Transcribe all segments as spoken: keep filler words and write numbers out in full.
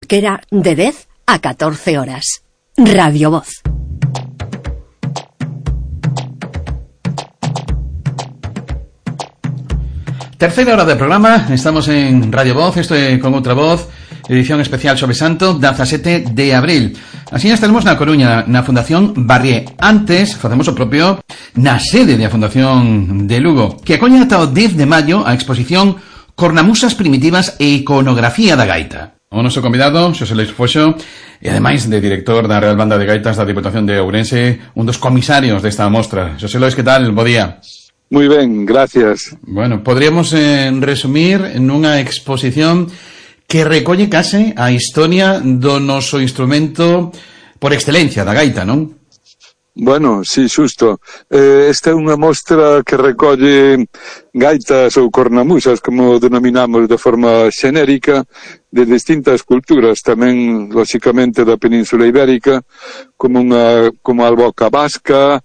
que era de dez a catorce horas. Radio Voz. Terceira hora de programa, estamos en Radio Voz, isto é Con Outra Voz, edición especial sobre Santo, dezasete de abril. Así estaremos na Coruña, na Fundación Barrié. Antes, facemos o propio na sede da Fundación de Lugo, que acolle ata o dez de maio a exposición Cornamusas primitivas e iconografía da gaita. O noso convidado, Xosé Lois Foxo, e ademais de director da Real Banda de Gaitas da Diputación de Ourense, un dos comisarios desta mostra. Xosé Lois, que tal? Bo día. Moi ben, gracias. Bueno, podríamos eh, resumir nunha exposición que recolle case a historia do noso instrumento por excelencia, da gaita, non? Bueno, sí, xusto. Eh, esta é unha mostra que recolle gaitas ou cornamusas, como denominamos de forma xenérica, de distintas culturas, tamén, lóxicamente, da Península Ibérica, como unha como a alboca vasca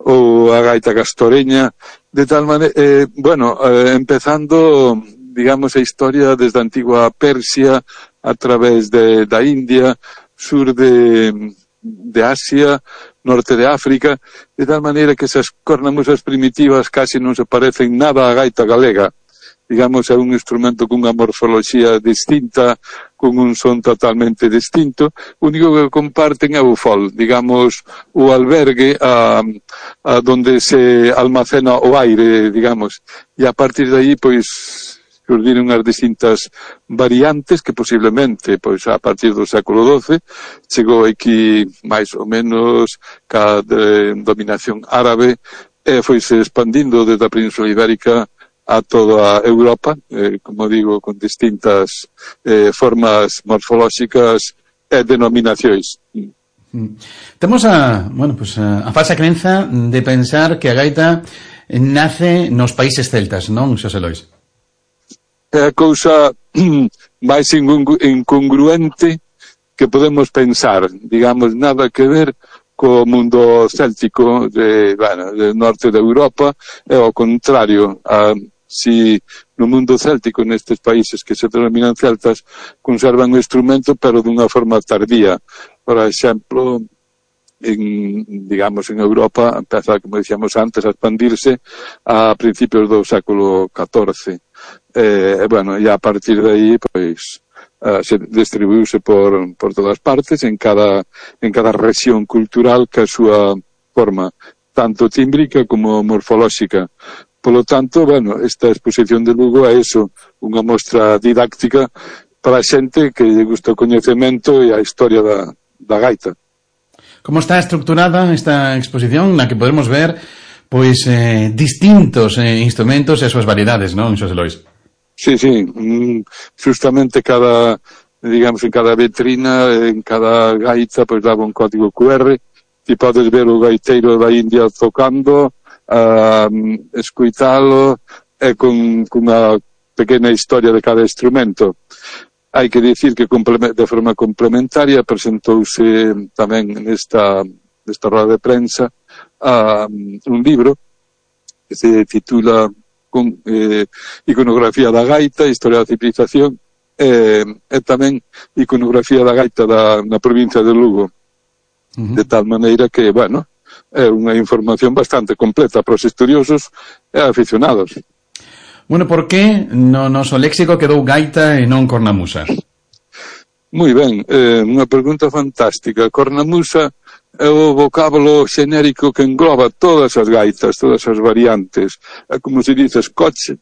ou a gaita castoreña, de tal maneira, eh, bueno, eh, empezando, digamos, a historia desde a antigua Persia, a través de, da India, sur de, de Asia, norte de África, de tal maneira que esas cornamusas primitivas casi non se parecen nada á gaita galega. Digamos, é un instrumento cunha morfoloxía distinta, con un son totalmente distinto. O único que comparten é o fol, digamos, o albergue a, a donde se almacena o aire, digamos. E a partir de aí, pois, surdiron as distintas variantes que posiblemente, pois, a partir do século doce, chegou aquí máis ou menos ca de dominación árabe e foise expandindo desde a Península Ibérica a toda a Europa, eh, como digo, con distintas eh, formas morfolóxicas e denominacións. Mm. Temos a, bueno, pues a, a falsa crenza de pensar que a gaita nace nos países celtas, non, Xosé Lois? É a cousa máis incongruente que podemos pensar, digamos, nada que ver co mundo céltico de, bueno, del norte de Europa, e ao contrario, a si no mundo céltico, nestes países que se denominan celtas, conservan o instrumento, pero dunha forma tardía. Por exemplo, en, digamos, en Europa, empeza, como dixemos antes, a expandirse a principios do século catorce. E, bueno, e a partir de aí, pois, uh, se distribuíuse por, por todas partes, en cada, en cada rexión cultural, que a súa forma, tanto tímbrica como morfolóxica. Polo tanto, bueno, esta exposición de Lugo é eso, unha mostra didáctica para a xente que lle gusta o coñecemento e a historia da, da gaita. Como está estructurada esta exposición na que podemos ver pois eh, distintos eh, instrumentos e as súas variedades, non, Xosé Lois? Sí, sí, justamente cada, digamos, en cada vitrina, en cada gaita, pois daba un código cu erre, ti podes ver o gaiteiro da India tocando, Uh, escuitalo e con, con unha pequena historia de cada instrumento. Hai que dicir que de forma complementaria presentouse tamén nesta, nesta roda de prensa uh, un libro que se titula con, eh, Iconografía da gaita, Historia da civilización, e, e tamén Iconografía da gaita da, na provincia de Lugo. Uh-huh. De tal maneira que, bueno, é unha información bastante completa para os estudiosos e aficionados. Bueno, por que no noso léxico quedou gaita e non cornamusa? Moi ben, eh, unha pregunta fantástica. Cornamusa é o vocábulo xenérico que engloba todas as gaitas, todas as variantes. É como se dices coche,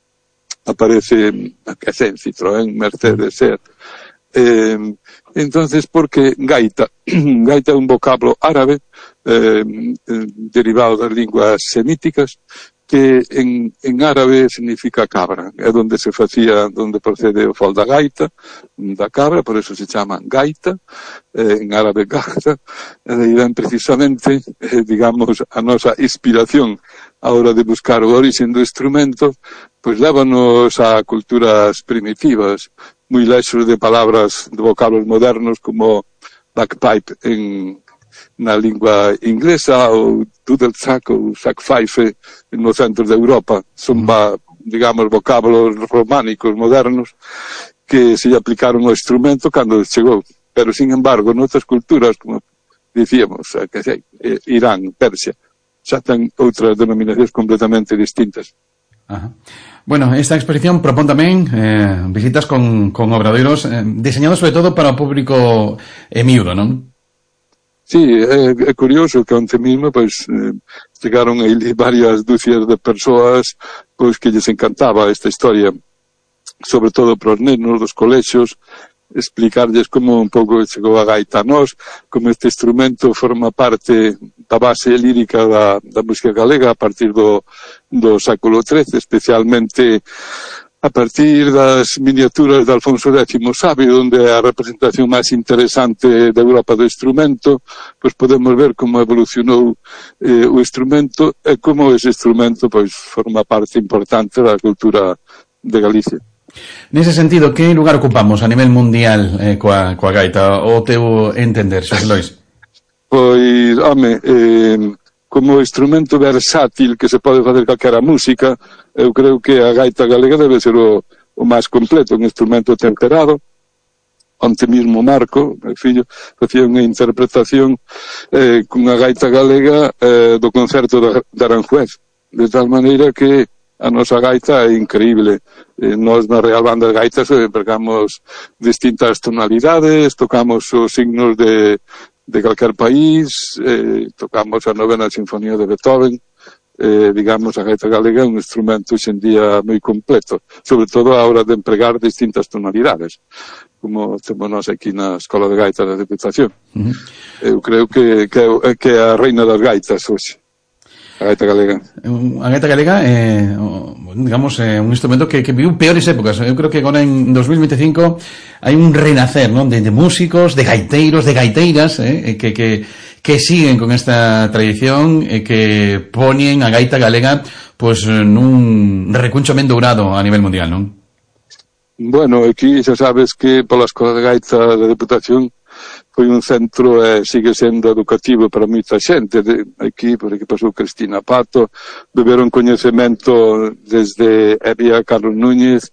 aparece que é Citroën, Mercedes, Seat. Eh, entonces, porque gaita gaita é un vocablo árabe eh, derivado das linguas semíticas que en, en árabe significa cabra, é donde se facía, donde procede o fol da gaita da cabra, por eso se chama gaita, eh, en árabe gaita, e aí ven precisamente eh, digamos, a nosa inspiración a hora de buscar o origen do instrumento, pois lévanos a culturas primitivas, moi lexos de palabras, de vocablos modernos como bagpipe en, na lingua inglesa, ou dudelsack ou sackpfeife no centro de Europa. Son, va, digamos, vocablos románicos modernos que se lle aplicaron ao instrumento cando chegou. Pero, sin embargo, noutras culturas, como dicíamos, que sei, Irán, Persia, xa ten outras denominacións completamente distintas. Ajá. Bueno, esta exposición propón tamén eh, visitas con, con obradoiros eh, diseñados sobre todo para o público eh, miúdo, non? Sí, é, é curioso que onte mesmo pois, eh, chegaron aí varias dúcias de persoas pois, que lles encantaba esta historia, sobre todo para os nenos dos colexios, explicarlles como un pouco chegou a gaita a nós, como este instrumento forma parte da base lírica da, da música galega a partir do, do século trece, especialmente a partir das miniaturas de Alfonso décimo Sabio, onde é a representación máis interesante da Europa do instrumento, pois podemos ver como evolucionou eh, o instrumento e como ese instrumento pois forma parte importante da cultura de Galicia. Nese sentido, que lugar ocupamos a nivel mundial eh, coa, coa gaita, o teu entender, Xosé Lois? Pois, home, eh, como instrumento versátil que se pode facer calquera música, eu creo que a gaita galega debe ser o, o máis completo, un instrumento temperado. Onte mismo Marco, meu fillo, facía unha interpretación eh, cunha gaita galega eh, do concerto de, de Aranjuez, de tal maneira que a nosa gaita é increíble. Eh, nós na Real Banda de Gaitas eh, pegamos distintas tonalidades, tocamos os signos de, de calquer país, eh, tocamos a novena sinfonía de Beethoven, eh, digamos, a gaita galega é un instrumento hoxendía moi completo, sobre todo a hora de empregar distintas tonalidades, como temos nós aquí na Escola de Gaita da Deputación. Uh-huh. Eu creo que, que, que é a reina das gaitas hoxe. A gaita galega. A gaita galega é, eh, digamos, é un instrumento que, que viu peores épocas. Eu creo que agora en dos mil veinticinco hai un renacer, non, de, de músicos, de gaiteiros, de gaiteiras, eh, que, que, que siguen con esta tradición e que poñen a gaita galega pois nun recuncho ben dourado a nivel mundial, non? Bueno, aquí xa sabes que pola Escola de Gaita da Deputación foi un centro e eh, sigue sendo educativo para moita xente de, aquí, por aquí pasou Cristina Pato, beberon coñecemento desde Evia Carlos Núñez.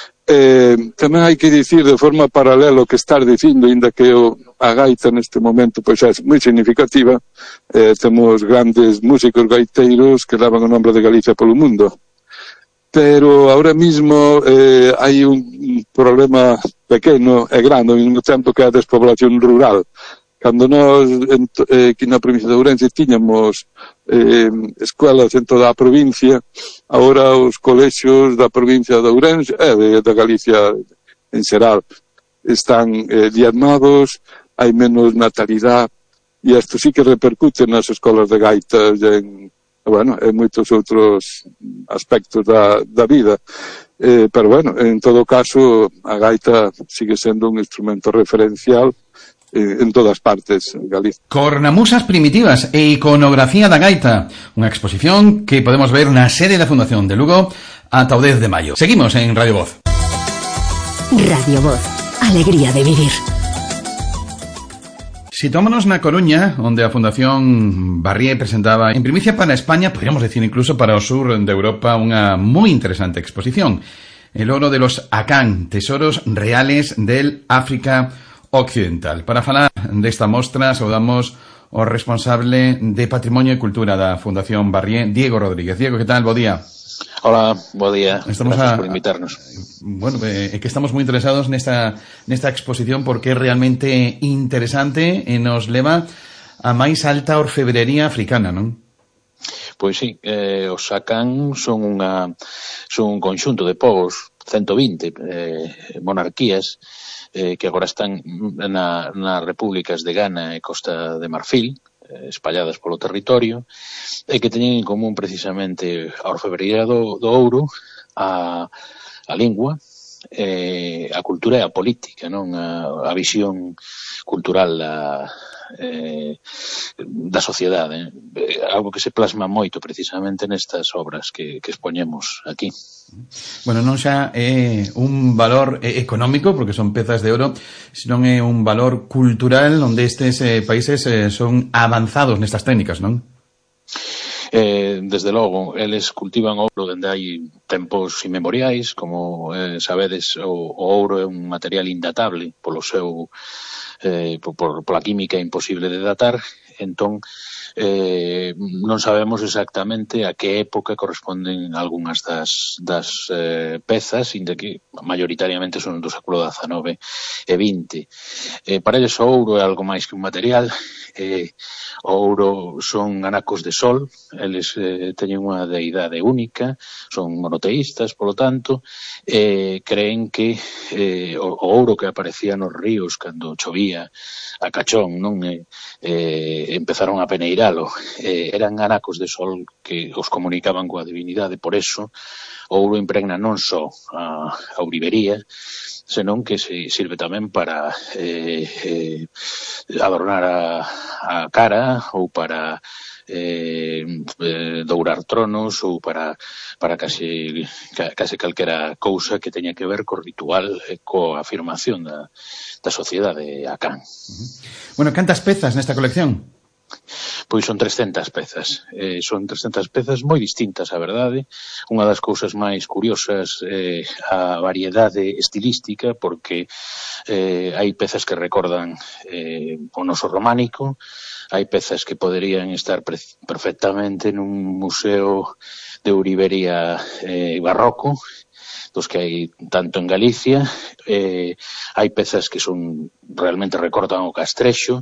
Eh, tamén hai que dicir de forma paralela o que estás dicindo, ainda que o, a gaita neste momento pois é moi significativa, eh, temos grandes músicos gaiteiros que levan o nombre de Galicia polo mundo. Pero ahora mismo eh, hai un problema pequeno e grande ao mesmo tempo que é a despoblación rural. Cando nós eh, aquí na provincia de Ourense tiñamos eh, escolas en toda a provincia, agora os colexios da provincia de Ourense e de, de Galicia en xeral están eh, diezmados, hai menos natalidade e isto sí que repercute nas escolas de gaitas en bueno, en moitos outros aspectos da, da vida. Eh, pero bueno, en todo caso, a gaita sigue sendo un instrumento referencial eh, en todas partes en Galicia. Cornamusas primitivas e iconografía da gaita, unha exposición que podemos ver na sede da Fundación de Lugo ata o dez de maio. Seguimos en Radio Voz. Radio Voz, alegría de vivir. Situámonos na Coruña, onde a Fundación Barrié presentaba en primicia para España, podríamos decir incluso para o sur de Europa, unha moi interesante exposición. El oro de los Acán, tesoros reales del África Occidental. Para falar desta mostra, saudamos o responsable de Patrimonio e Cultura da Fundación Barrié, Diego Rodríguez. Diego, que tal? Bo día. Hola, bo día. Estamos Gracias a, por invitarnos. Bueno, é eh, que estamos moi interesados nesta, nesta exposición porque é realmente interesante e nos leva a máis alta orfebrería africana, non? Pois sí, eh, os Acán son unha son un conxunto de povos, ciento vinte eh, monarquías eh, que agora están na, nas repúblicas de Ghana e Costa de Marfil, espalladas polo territorio, e que teñen en común precisamente a orfebrería do, do ouro, a, a lingua, eh, a cultura e a política, non? A, a visión cultural da, eh, da sociedade, eh? Algo que se plasma moito precisamente nestas obras que, que expoñemos aquí. Bueno, non xa é un valor económico, porque son pezas de oro, senón é un valor cultural onde estes eh, países eh, son avanzados nestas técnicas, non? Eh, desde logo, eles cultivan ouro dende hai tempos inmemoriais, como eh, sabedes, o, o ouro é un material indatable polo seu eh, por, pola química imposible de datar, entón eh, non sabemos exactamente a que época corresponden algunhas das, das eh, pezas, inda que mayoritariamente son do século dezanove e vinte. Eh, para eles o ouro é algo máis que un material. Eh, o ouro son anacos de sol, eles eh, teñen unha deidade única, son monoteístas, polo tanto, eh, creen que eh, o, o ouro que aparecía nos ríos cando chovía a cachón, non eh, eh, empezaron a peneiralo, eh, eran anacos de sol que os comunicaban coa divinidade, por eso o ouro impregna non só a, a ourivería, senón que se sirve tamén para eh, eh, adornar a, a cara ou para eh, eh, dourar tronos ou para para case, case calquera cousa que teña que ver co ritual e coa afirmación da, da sociedade acán. Bueno, cantas pezas nesta colección? Pois son trescentas pezas. Eh, son trescentas pezas moi distintas, a verdade. Unha das cousas máis curiosas é eh, a variedade estilística, porque eh, hai pezas que recordan eh, o noso románico, hai pezas que poderían estar perfectamente nun museo de ourivería eh, barroco, dos que hai tanto en Galicia. Eh, hai pezas que son realmente recordan o castrexo.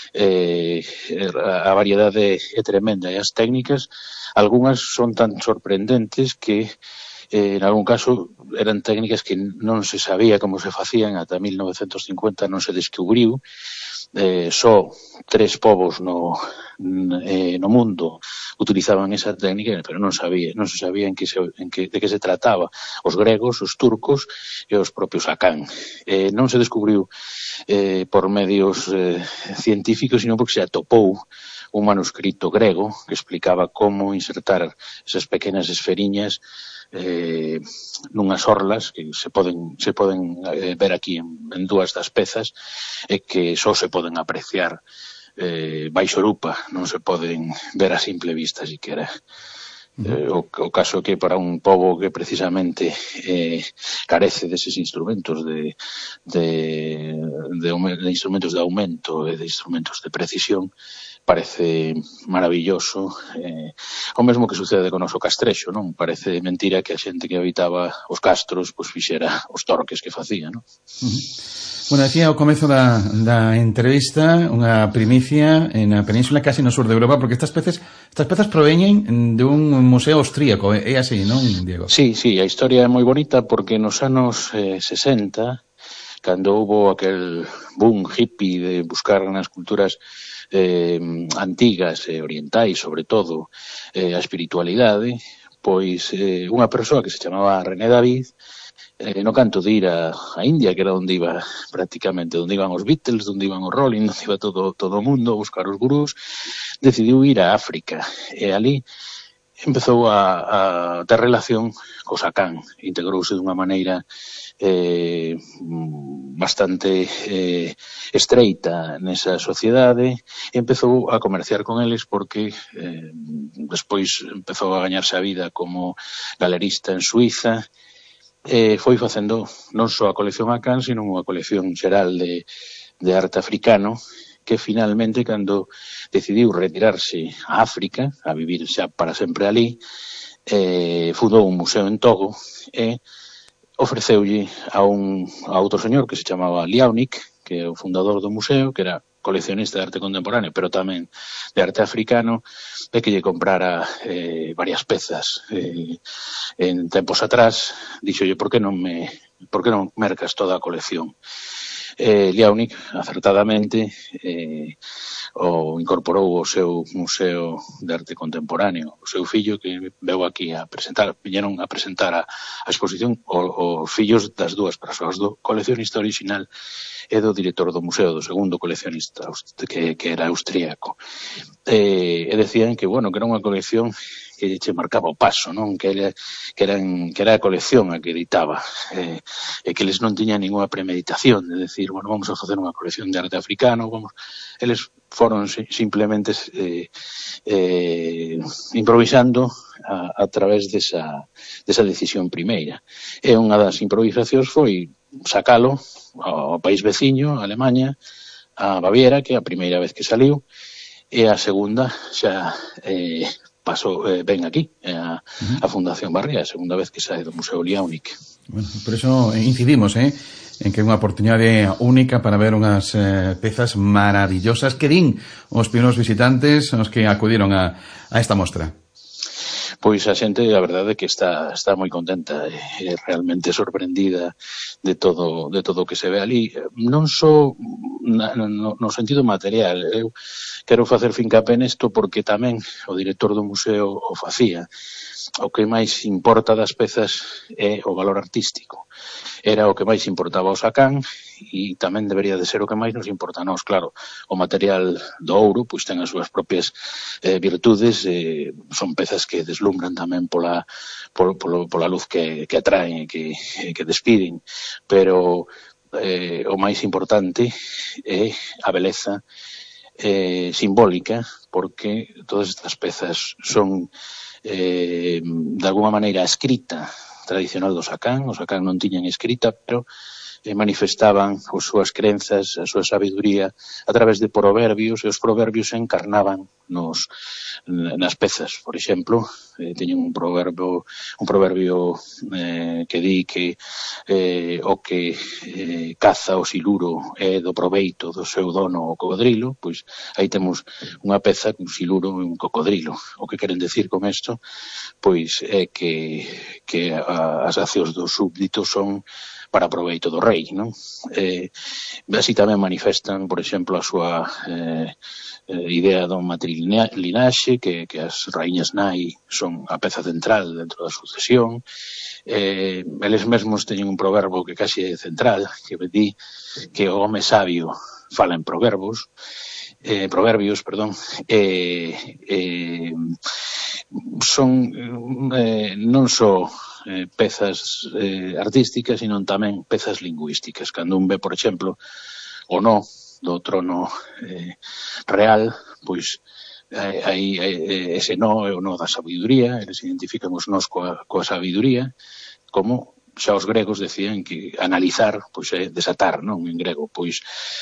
Eh, a variedade é tremenda e as técnicas, algunhas son tan sorprendentes que eh, en algún caso eran técnicas que non se sabía como se facían ata mil novecentos cincuenta, non se descubriu. Eh, só tres povos no, eh, no mundo utilizaban esa técnica, pero non sabía, non se sabía en que se, en que, de que se trataba. Os gregos, os turcos e os propios acán. Eh, non se descubriu eh, por medios eh, científicos, sino porque se atopou un manuscrito grego que explicaba como insertar esas pequenas esferiñas eh, nunhas orlas que se poden, se poden eh, ver aquí en, en dúas das pezas e que só se poden apreciar eh, baixo lupa, non se poden ver a simple vista siquera. Eh, o, o caso que para un pobo que precisamente eh, carece deses instrumentos de, de, de, de instrumentos de aumento e de instrumentos de precisión, parece maravilloso. Eh, o mesmo que sucede con o noso castrexo, non? Parece mentira que a xente que habitaba os castros pois fixera os torques que facía, non? Uh-huh. Bueno, decía ao comezo da, da entrevista unha primicia na península, casi no sur de Europa, porque estas peces estas pezas proveñen de un museo austríaco, é así, non, Diego? Sí, sí, a historia é moi bonita porque nos anos eh, sesenta, cando houbo aquel boom hippie de buscar nas culturas eh, antigas e orientais, sobre todo, eh, a espiritualidade, pois eh, unha persoa que se chamaba René David, eh, no canto de ir a, a India, que era onde iba prácticamente, onde iban os Beatles, onde iban os Rolling, onde iba todo, todo o mundo a buscar os gurús, decidiu ir a África, e ali empezou a, a ter relación cos acán, integrouse dunha maneira eh, bastante eh, estreita nesa sociedade e empezou a comerciar con eles porque eh, despois empezou a gañarse a vida como galerista en Suiza e foi facendo non só a colección acán, sino unha colección xeral de, de arte africano que finalmente, cando decidiu retirarse a África, a vivir xa para sempre ali, eh, fundou un museo en Togo e ofreceulle a un a outro señor que se chamaba Liaunic, que é o fundador do museo, que era coleccionista de arte contemporáneo, pero tamén de arte africano, e que lle comprara eh, varias pezas. Eh, en tempos atrás, dixolle, por que non me por que non mercas toda a colección? Eh, Liaunic, acertadamente, eh, o incorporou o seu museo de arte contemporáneo, o seu fillo que veu aquí a presentar, viñeron a presentar a, a exposición os fillos das dúas persoas, do coleccionista original e do director do museo, do segundo coleccionista que, que era austríaco. Eh, e decían que, bueno, que era unha colección que che marcaba o paso, non? Que era, que eran, que era a colección a que editaba, eh, e que eles non tiñan ninguna premeditación de decir, bueno, vamos a facer unha colección de arte africano, vamos... Eles foron simplemente eh, eh, improvisando a, a través desa, desa decisión primeira. E unha das improvisacións foi sacalo ao país veciño, a Alemanha, a Baviera, que é a primeira vez que saliu, e a segunda xa eh, pasou, eh, ven aquí, a, a Fundación Barrié, a segunda vez que sae do Museo Liaunic. Bueno, por eso incidimos, eh, en que é unha oportunidade única para ver unhas eh, pezas maravillosas que din os primeiros visitantes os que acudiron a, a esta mostra. Pois a xente, a verdade é que está está moi contenta e realmente sorprendida de todo de todo o que se ve ali, non só na, no, no sentido material. Eu quero facer fincapé nesto porque tamén o director do museo o facía. O que máis importa das pezas é o valor artístico. Era o que máis importaba ao Sacán e tamén debería de ser o que máis nos importa a nós. Claro, o material do ouro pois ten as súas propias eh, virtudes, eh, son pezas que deslumbran tamén pola, polo, polo, pola luz que, que atraen e que, que despiden, pero eh, o máis importante é a beleza eh, simbólica, porque todas estas pezas son Eh, de alguma maneira a escrita tradicional do Sacán. O Sacán non tiñan escrita, pero eh, manifestaban as súas crenzas, a súa sabiduría a través de proverbios, e os proverbios se encarnaban nos, nas pezas. Por exemplo, eh, teñen un proverbio un proverbio eh, que di que eh, o que eh, caza o siluro é do proveito do seu dono o cocodrilo. Pois aí temos unha peza cun siluro e un cocodrilo. O que queren decir con isto pois é que, que a, as accións dos súbditos son para proveito do rei, non? Eh, así tamén manifestan, por exemplo, a súa eh, eh, idea do matrilinaxe, que, que as raíñas nai son a peza central dentro da sucesión. Eh, eles mesmos teñen un proverbo que casi é central, que di que o home sabio fala en proverbos, eh, proverbios, perdón, eh, eh, son eh, non só eh, pezas eh, artísticas, sino tamén pezas lingüísticas. Cando un ve, por exemplo, o no do trono eh, real, pois eh, aí eh, ese no é o no da sabiduría, eles identifican os nos coa, coa sabiduría, como xa os gregos decían que analizar pois é desatar, non? En grego, pois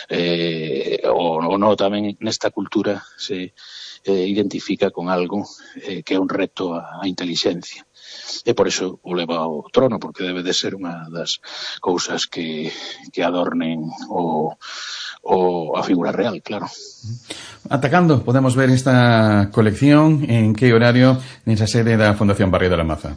eh, o, o no tamén nesta cultura se eh, identifica con algo eh, que é un reto á inteligencia. E por iso o leva ao trono, porque debe de ser unha das cousas que, que adornen o, o a figura real, claro. Ata cando podemos ver esta colección? En que horario nesa sede da Fundación Barrié de la Maza?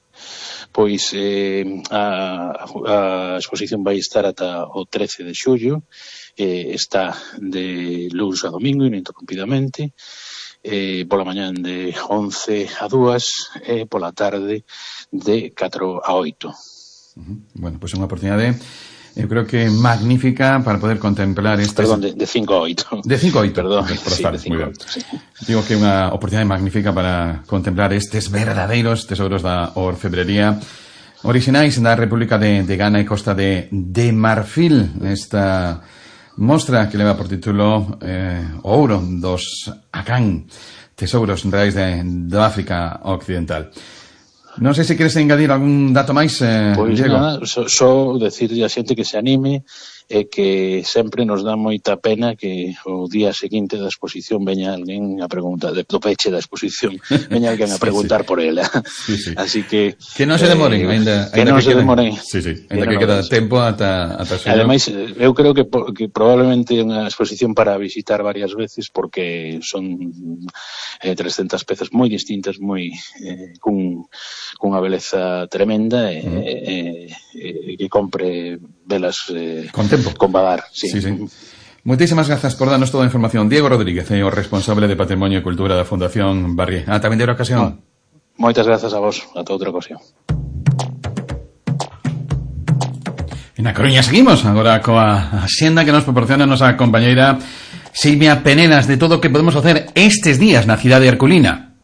Pois eh, a, a exposición vai estar ata o trece de xullo, eh, está de luns a domingo ininterrumpidamente, eh, pola mañán de once a dúas e pola tarde de catro a oito. Uh-huh. Bueno, pois pues é unha oportunidade, eu creo que magnífica para poder contemplar este... Perdón, de, de cinco a oito. De cinco a oito. Perdón, sí, de cinco a oito, sí. Digo que é unha oportunidade magnífica para contemplar estes verdadeiros tesouros da orfebrería orixinais da República de, de Ghana e Costa de, de Marfil. Esta mostra que leva por título eh, o ouro dos Akan, tesouros reais de, de África Occidental. Non sei se queres engadir algún dato máis, eh, pois Diego. Nada, só, só decirle a xente que se anime e que sempre nos dá moita pena que o día seguinte da exposición veña alguén a preguntar, do peche da exposición, veña alguén a preguntar sí, sí. por ela. Sí, sí. Así que... Que non se demoren, eh, ainda, que ainda non que se quede, demoren. Sí, sí, ainda que, que queda tempo ata, ata xullo. Ademais, eu creo que, que probablemente é unha exposición para visitar varias veces, porque son eh, trescentas pezas moi distintas, moi eh, cun, cunha beleza tremenda e mm. eh, eh, que compre velas eh, con tempo, con badar, sí. Sí, sí. Moitísimas grazas por darnos toda a información. Diego Rodríguez, é o responsable de Patrimonio e Cultura da Fundación Barrié. Ata a vindeira ocasión. No. Moitas grazas a vos, ata outra ocasión. En A Coruña seguimos agora coa axenda que nos proporciona a nosa compañeira Silvia Penedas de todo o que podemos facer estes días na cidade herculina.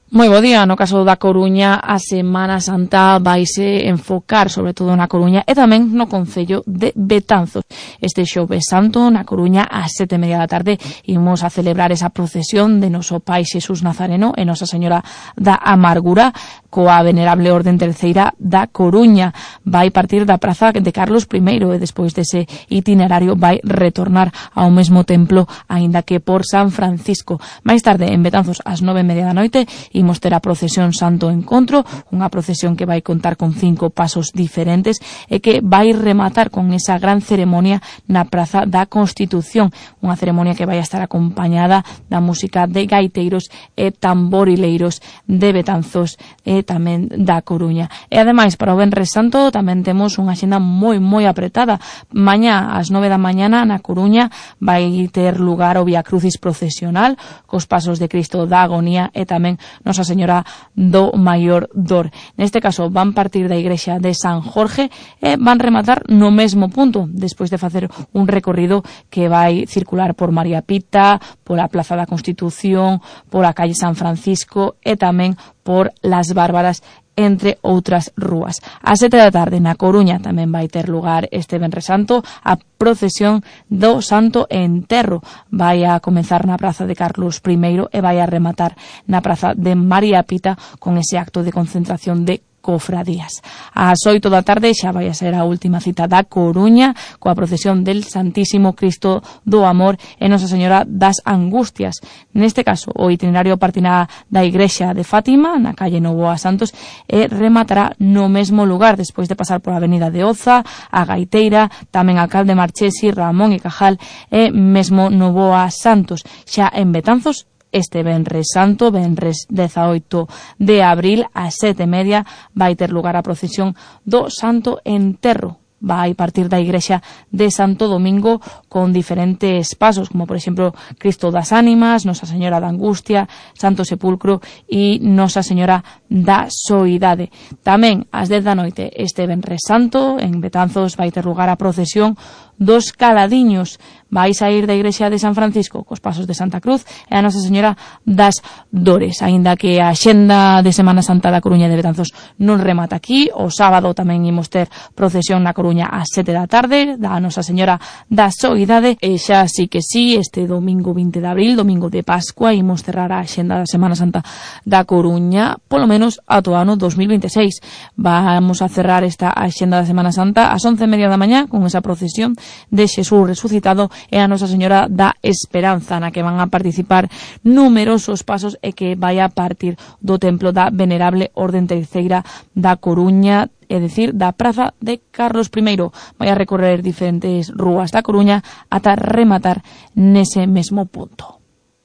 Moi bo día. No caso da Coruña, a Semana Santa vaise enfocar sobre todo na Coruña e tamén no concello de Betanzos. Este xoves santo na Coruña a sete e media da tarde imos a celebrar esa procesión de noso Pai Xesús Nazareno e Nosa Señora da Amargura coa venerable Orden Terceira da Coruña. Vai partir da praza de Carlos primeiro e despois dese itinerario vai retornar ao mesmo templo, aínda que por San Francisco. Máis tarde en Betanzos ás nove e media da noite imos ter a procesión Santo Encontro, unha procesión que vai contar con cinco pasos diferentes e que vai rematar con esa gran ceremonia na Praza da Constitución, unha ceremonia que vai estar acompañada da música de gaiteiros e tamborileiros de Betanzos e tamén da Coruña. E ademais, para o Venres Santo tamén temos unha axenda moi moi apretada. Mañá ás nove da mañana na Coruña vai ter lugar o Vía Crucis procesional cos pasos de Cristo da Agonía e tamén Nosa Señora do Maior Dor. Neste caso van partir da igrexa de San Jorge e van rematar no mesmo punto, despois de facer un recorrido que vai circular por María Pita, pola Plaza da Constitución, pola calle San Francisco e tamén por Las Bárbaras, entre outras rúas. A sete da tarde na Coruña tamén vai ter lugar este Venres Santo a procesión do Santo Enterro. Vai a comenzar na Praza de Carlos primeiro e vai a rematar na Praza de María Pita con ese acto de concentración de cofradías. Ás oito da tarde xa vai a ser a última cita da Coruña coa procesión del Santísimo Cristo do Amor e Nosa Señora das Angustias. Neste caso, o itinerario partirá da igrexa de Fátima, na calle Novoa Santos, e rematará no mesmo lugar, despois de pasar por a avenida de Oza, a Gaiteira, tamén Alcalde Marchesi, Ramón e Cajal e mesmo Novoa Santos. Xa en Betanzos, este Venres Santo, Venres dezaoito de abril, a sete e media, vai ter lugar a procesión do Santo Enterro. Vai partir da igrexa de Santo Domingo con diferentes pasos, como por exemplo Cristo das Ánimas, Nosa Señora da Angustia, Santo Sepulcro e Nosa Señora da Soidade. Tamén ás dez da noite este Venres Santo en Betanzos vai ter lugar a procesión dos Caladiños. Vai sair da igrexa de San Francisco cos pasos de Santa Cruz e a Nosa Señora das Dores. Aínda que a xenda de Semana Santa da Coruña de Betanzos non remata aquí, o sábado tamén imos ter procesión na Coruña ás sete da tarde da Nosa Señora da Soidade e xa sí que sí, este domingo vinte de abril, domingo de Pascua, imos cerrar a xenda da Semana Santa da Coruña polo menos ata o ano dos mil veintiséis. Vamos a cerrar esta axenda da Semana Santa ás once e media da mañá con esa procesión de Xesús resucitado e a Nosa Señora da Esperanza, na que van a participar numerosos pasos e que vai a partir do templo da venerable Orden Terceira da Coruña, é dicir, da Praza de Carlos primeiro. Vai a recorrer diferentes rúas da Coruña ata rematar nese mesmo punto.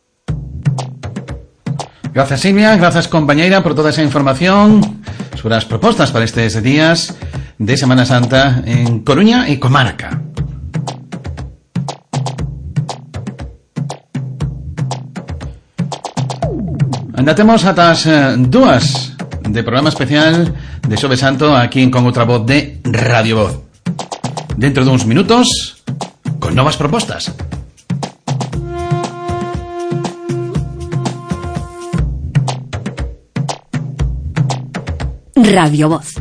Gracias, Silvia, gracias, compañera, por toda esa información sobre las propuestas para estos días de Semana Santa en Coruña y comarca. Ainda temos atas eh, dúas de programa especial de Xoves Santo aquí en Con Outra Voz de Radio Voz. Dentro duns minutos, con novas propostas. Radio Voz.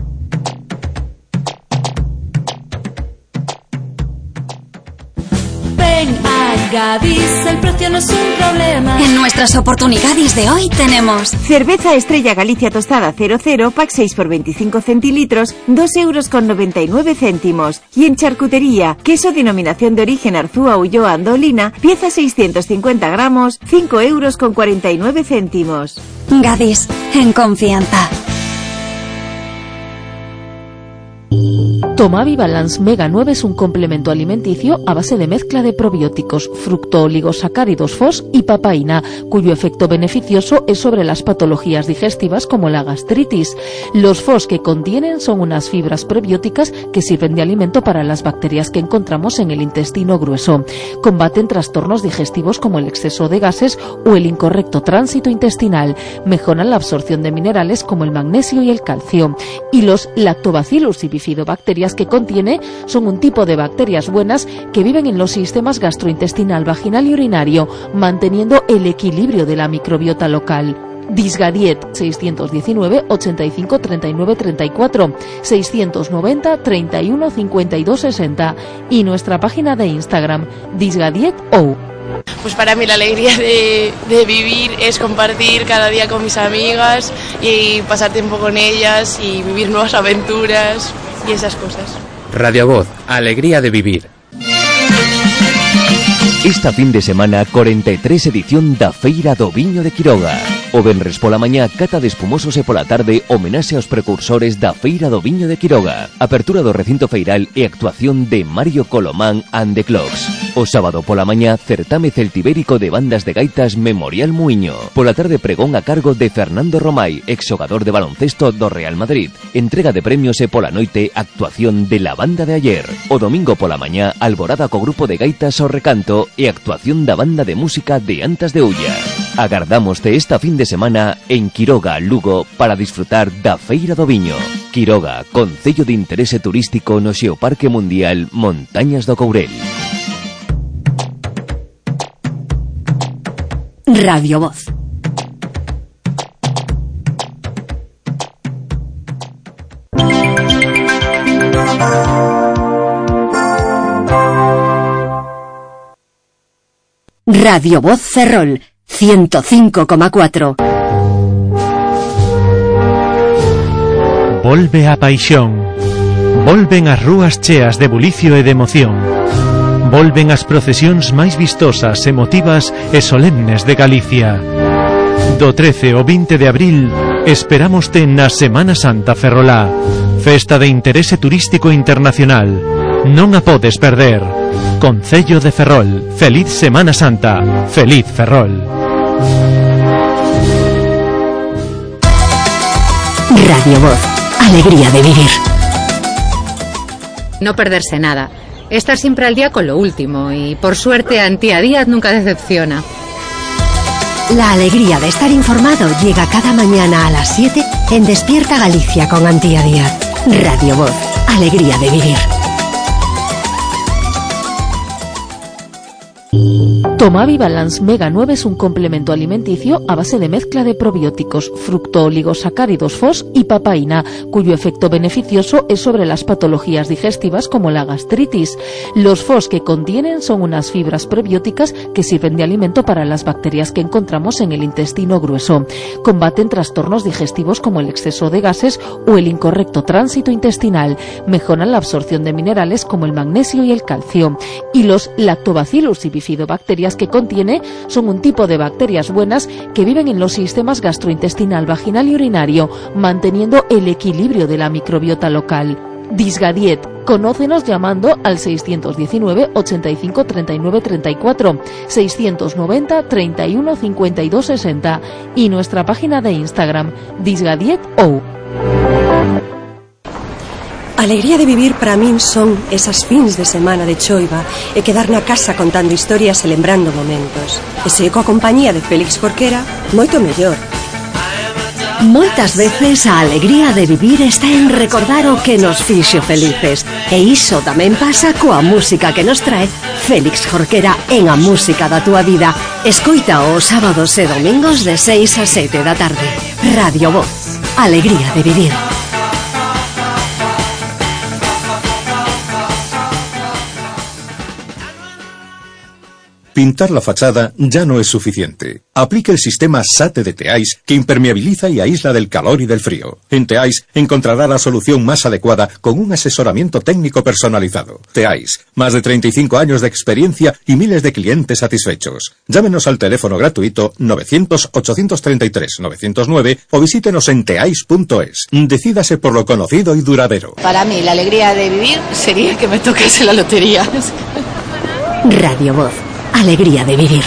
Ven a Gadis, el precio no es un problema. En nuestras oportunidades de hoy tenemos cerveza Estrella Galicia tostada cero cero, pack seis por veinticinco centilitros, dos euros con noventa y nueve céntimos. Y en charcutería, queso denominación de origen Arzúa Ulloa Andolina, pieza seiscientos cincuenta gramos, cinco euros con cuarenta y nueve céntimos. Gadis, en confianza. Tomavi Balance Mega nueve es un complemento alimenticio a base de mezcla de probióticos, fructooligosacáridos F O S y papaína, cuyo efecto beneficioso es sobre las patologías digestivas como la gastritis. Los F O S que contienen son unas fibras prebióticas que sirven de alimento para las bacterias que encontramos en el intestino grueso. Combaten trastornos digestivos como el exceso de gases o el incorrecto tránsito intestinal. Mejoran la absorción de minerales como el magnesio y el calcio. Y los lactobacillus y bifidobacterias que contiene son un tipo de bacterias buenas que viven en los sistemas gastrointestinal, vaginal y urinario, manteniendo el equilibrio de la microbiota local. Disgadiet seiscientos diecinueve ochenta y cinco treinta y nueve treinta y cuatro, seiscientos noventa treinta y uno cincuenta y dos sesenta y nuestra página de Instagram disgadietou. Pues para mí la alegría de, de vivir es compartir cada día con mis amigas y pasar tiempo con ellas y vivir nuevas aventuras y esas cosas. Radio Voz, alegría de vivir. Esta fin de semana, cuarenta y tres edición da Feira do Viño de Quiroga. O venres pola mañá, cata de espumosos e pola tarde, homenaxe aos precursores da Feira do Viño de Quiroga. Apertura do recinto feiral e actuación de Mario Colomán and the Clocks. O sábado pola mañá, certame celtibérico de bandas de gaitas Memorial Muiño. Pola tarde, pregón a cargo de Fernando Romay, exxogador de baloncesto do Real Madrid. Entrega de premios e pola noite, actuación de la banda de ayer. O domingo pola mañá, alborada co grupo de gaitas ao recanto e actuación da banda de música de Antas de Ulla. Agardámoste esta fin de semana en Quiroga, Lugo, para disfrutar da Feira do Viño. Quiroga, concello de interese turístico no Xeoparque Mundial Montañas do Courel. Radio Voz. Radio Voz Ferrol, ciento cinco coma cuatro. Volve a paixón. Volven as rúas cheas de bulicio e de emoción. Volven as procesións máis vistosas, emotivas e solemnes de Galicia. Do trece ao vinte de abril, esperámoste na Semana Santa Ferrolá, festa de interese turístico internacional. Non a podes perder. Concello de Ferrol, feliz Semana Santa, feliz Ferrol. Radio Voz, alegría de vivir. No perderse nada, estar siempre al día con lo último y por suerte Antía Díaz nunca decepciona. La alegría de estar informado llega cada mañana a las siete en Despierta Galicia con Antía Díaz. Radio Voz, alegría de vivir. Tomavi Balance Mega nueve es un complemento alimenticio a base de mezcla de probióticos, fructooligosacáridos F O S y papaína, cuyo efecto beneficioso es sobre las patologías digestivas como la gastritis. Los F O S que contienen son unas fibras prebióticas que sirven de alimento para las bacterias que encontramos en el intestino grueso. Combaten trastornos digestivos como el exceso de gases o el incorrecto tránsito intestinal. Mejoran la absorción de minerales como el magnesio y el calcio. Y los lactobacillus y bifidobacterias que contiene son un tipo de bacterias buenas que viven en los sistemas gastrointestinal, vaginal y urinario, manteniendo el equilibrio de la microbiota local. Disgadiet, conócenos llamando al seiscientos diecinueve ochenta y cinco treinta y nueve treinta y cuatro, seiscientos noventa treinta y uno cincuenta y dos sesenta y nuestra página de Instagram, disgadietou. Alegría de vivir para min son esas fins de semana de choiva e quedar na casa contando historias e lembrando momentos. E se coa compañía de Félix Jorquera, moito mellor. Moitas veces a alegría de vivir está en recordar o que nos fixo felices. E iso tamén pasa coa música que nos trae Félix Jorquera en A Música da Túa Vida. Escoita os sábados e domingos de seis a sete da tarde. Radio Voz, alegría de vivir. Pintar la fachada ya no es suficiente. Aplique el sistema SATE de Teais, que impermeabiliza y aísla del calor y del frío. En Teais encontrará la solución más adecuada con un asesoramiento técnico personalizado. Teais, más de treinta y cinco años de experiencia y miles de clientes satisfechos. Llámenos al teléfono gratuito novecientos ochocientos treinta y tres novecientos nueve o visítenos en teais punto es. Decídase por lo conocido y duradero. Para mí la alegría de vivir sería que me tocase la lotería. Radio Voz, alegría de vivir.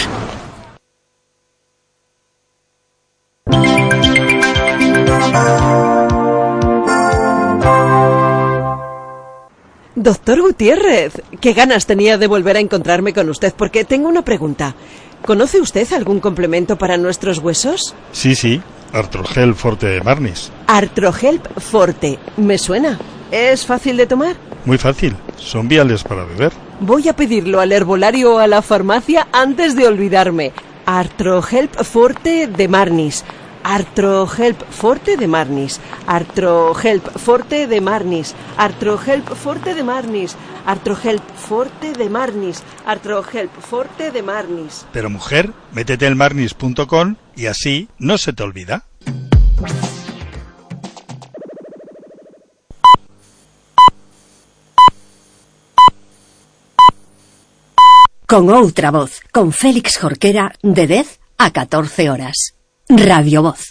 Doctor Gutiérrez, qué ganas tenía de volver a encontrarme con usted, porque tengo una pregunta. ¿Conoce usted algún complemento para nuestros huesos? Sí, sí, Artrogel Forte de Marnis. Artrogel Forte, me suena. ¿Es fácil de tomar? Muy fácil, son viales para beber. Voy a pedirlo al herbolario o a la farmacia antes de olvidarme. Artrogel Forte de Marnis. Artrohelp Forte de Marnis, Artrohelp Forte de Marnis, Artrohelp Forte de Marnis, Artrohelp Forte de Marnis, Artrohelp Forte de Marnis. Pero mujer, métete en marnis punto com y así no se te olvida. Con outra voz, con Félix Jorquera, de dez a catorce horas. Radio Voz.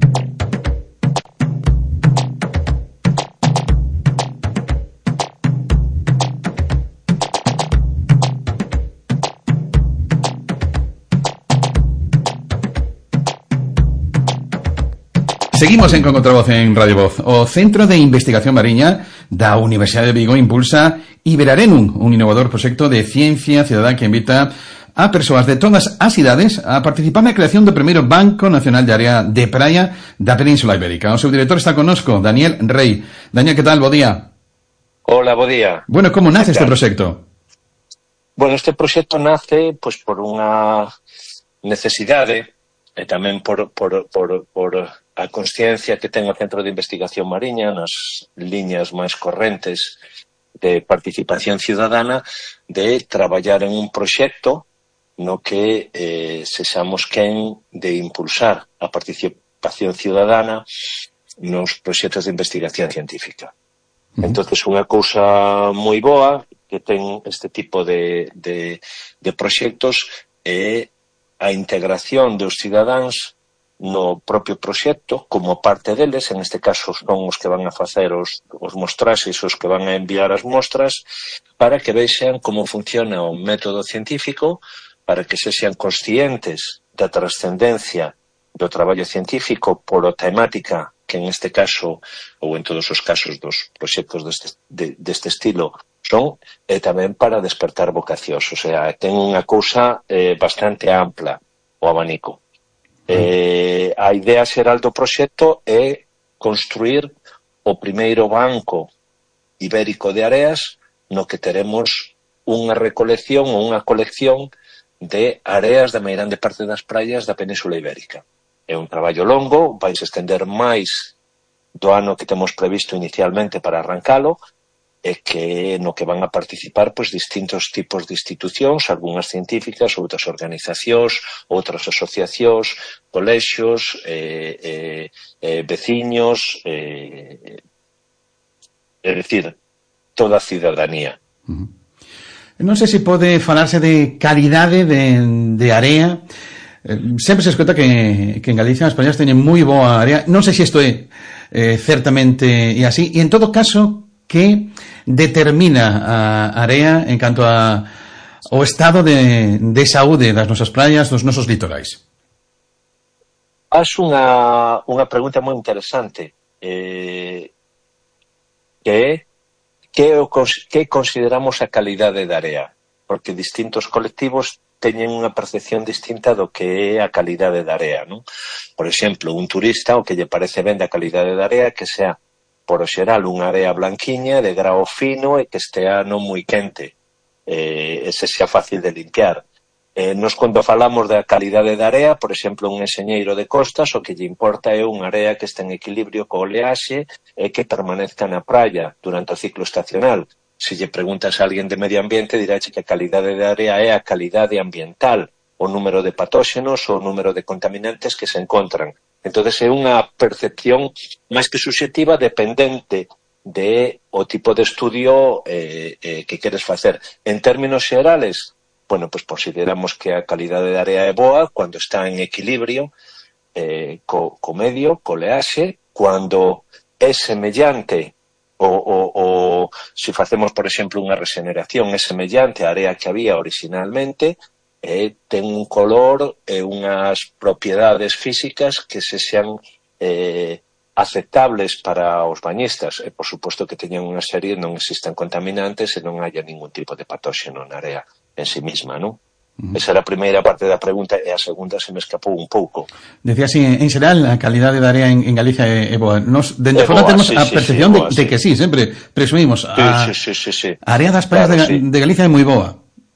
Seguimos en Con Outra Voz en Radio Voz. O Centro de Investigación Mariña da Universidade de Vigo impulsa Iberarenum, un innovador proxecto de ciencia cidadá que invita a persoas de todas as idades a participar na creación do primeiro Banco Nacional de Área de Praia da Península Ibérica. O seu director está connosco, Daniel Rey. Daniel, que tal? Bo día. Hola, bo día. Bueno, como nace este proxecto? Bueno, este proxecto nace pois por unha necesidade e tamén por, por, por, por a consciencia que ten o Centro de Investigación Mariña nas liñas máis correntes de participación ciudadana de traballar en un proxecto no que eh, sexamos quen de impulsar a participación ciudadana nos proxectos de investigación científica. Uh-huh. Entonces, unha cousa moi boa que ten este tipo de, de, de proxectos é a integración dos cidadáns no propio proxecto como parte deles, en este caso son os que van a facer os, os mostraxes, os que van a enviar as mostras, para que vexan como funciona o método científico, para que se sean conscientes da trascendencia do traballo científico polo temática que en este caso, ou en todos os casos dos proxectos deste, de, deste estilo, son, e tamén para despertar vocacións. O sea, ten unha cousa eh, bastante ampla o abanico. Eh, a idea xeral do proxecto é construir o primeiro banco ibérico de areas no que teremos unha recolección ou unha colección de areas da meirande parte das praias da Península Ibérica. É un traballo longo, vai se estender máis do ano que temos previsto inicialmente para arrancalo, e que no que van a participar pois distintos tipos de institucións, algunhas científicas, outras organizacións, outras asociacións, colexios, eh, eh, eh, veciños, eh, é dicir, toda a cidadanía. Uh-huh. Non sei se pode falarse de calidade de, de area. Eh, sempre se escuta que, que en Galicia as praias teñen moi boa area. Non sei se isto é eh, certamente é así. E en todo caso, que determina a area en canto a o estado de, de saúde das nosas praias, dos nosos litorais? Haz unha, unha pregunta moi interesante, eh, que é que, que consideramos a calidade da area, porque distintos colectivos teñen unha percepción distinta do que é a calidade da area, non? Por exemplo, un turista, o que lle parece ben da calidade da area, que sea por o xeral unha area blanquiña de grao fino e que estea non moi quente, eh, ese sea fácil de limpiar. Eh, nos cando falamos da calidade da area, por exemplo, un enxeñeiro de costas, o que lle importa é unha area que este en equilibrio co oleaxe e que permanezca na praia durante o ciclo estacional. Se lle preguntas a alguén de medio ambiente, diráche que a calidade da area é a calidade ambiental, o número de patóxenos ou o número de contaminantes que se encontran. Entón, é unha percepción máis que subjetiva dependente de o tipo de estudio eh, eh, que queres facer. En términos xerales, bueno, pues consideramos que a calidade da area é boa cando está en equilibrio eh, co, co medio, co oleaxe, cando é semellante o, o, o se facemos, por exemplo, unha regeneración é semellante á area que había originalmente, Eh, ten un color e eh, unhas propiedades físicas que se sean eh, aceptables para os bañistas e, por suposto, que teñan unha serie, non existan contaminantes e non haya ningún tipo de patóxeno na área en sí misma, non? Uh-huh. Esa era a primeira parte da pregunta e a segunda se me escapou un pouco. Decía así, en xeral, a calidade da área en, en Galicia é, é boa. Nos, dende fora temos sí, a percepción sí, sí, de, boa, de que sí, sempre presumimos. A, sí, sí, sí, sí, sí. A área das praias claro, de, sí. de Galicia é moi boa.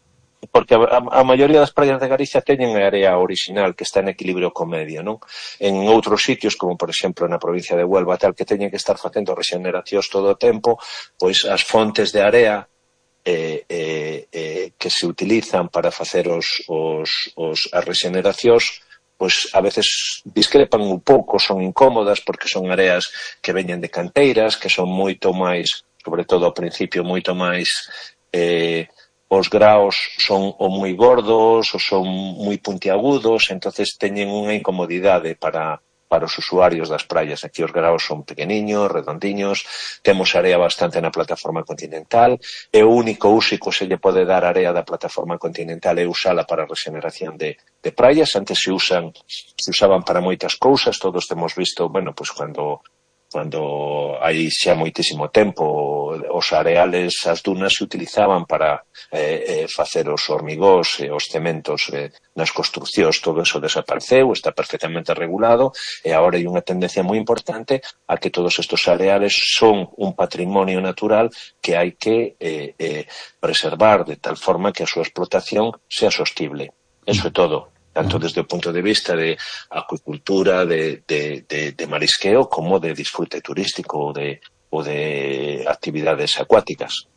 porque a, a maioría das praias de Galicia teñen a area original que está en equilibrio co medio, non? En outros sitios, como por exemplo na provincia de Huelva, tal, que teñen que estar facendo rexeneracións todo o tempo, pois as fontes de area eh, eh, eh, que se utilizan para facer os, os, os, as rexeneracións, pois a veces discrepan un pouco, son incómodas porque son areas que veñen de canteiras, que son moito máis, sobre todo ao principio, moito máis eh, os graos son o moi gordos ou son moi puntiagudos, entonces teñen unha incomodidade para, para os usuarios das praias. Aquí os graos son pequeniños, redondiños, temos area bastante na plataforma continental, e o único uso que se lle pode dar area da plataforma continental é usala para a regeneración de, de praias. Antes se usan, se usaban para moitas cousas, todos temos visto, bueno, pues cando cando hai xa moitísimo tempo os areales, as dunas se utilizaban para eh, eh, facer os hormigós e os cementos eh, nas construccións. Todo eso desapareceu, está perfectamente regulado, e agora hai unha tendencia moi importante a que todos estos areales son un patrimonio natural que hai que eh, eh, preservar de tal forma que a súa explotación sea sostible. Eso é todo, tanto desde o punto de vista de acuicultura, de, de, de, de marisqueo, como de disfrute turístico ou de, ou de actividades acuáticas.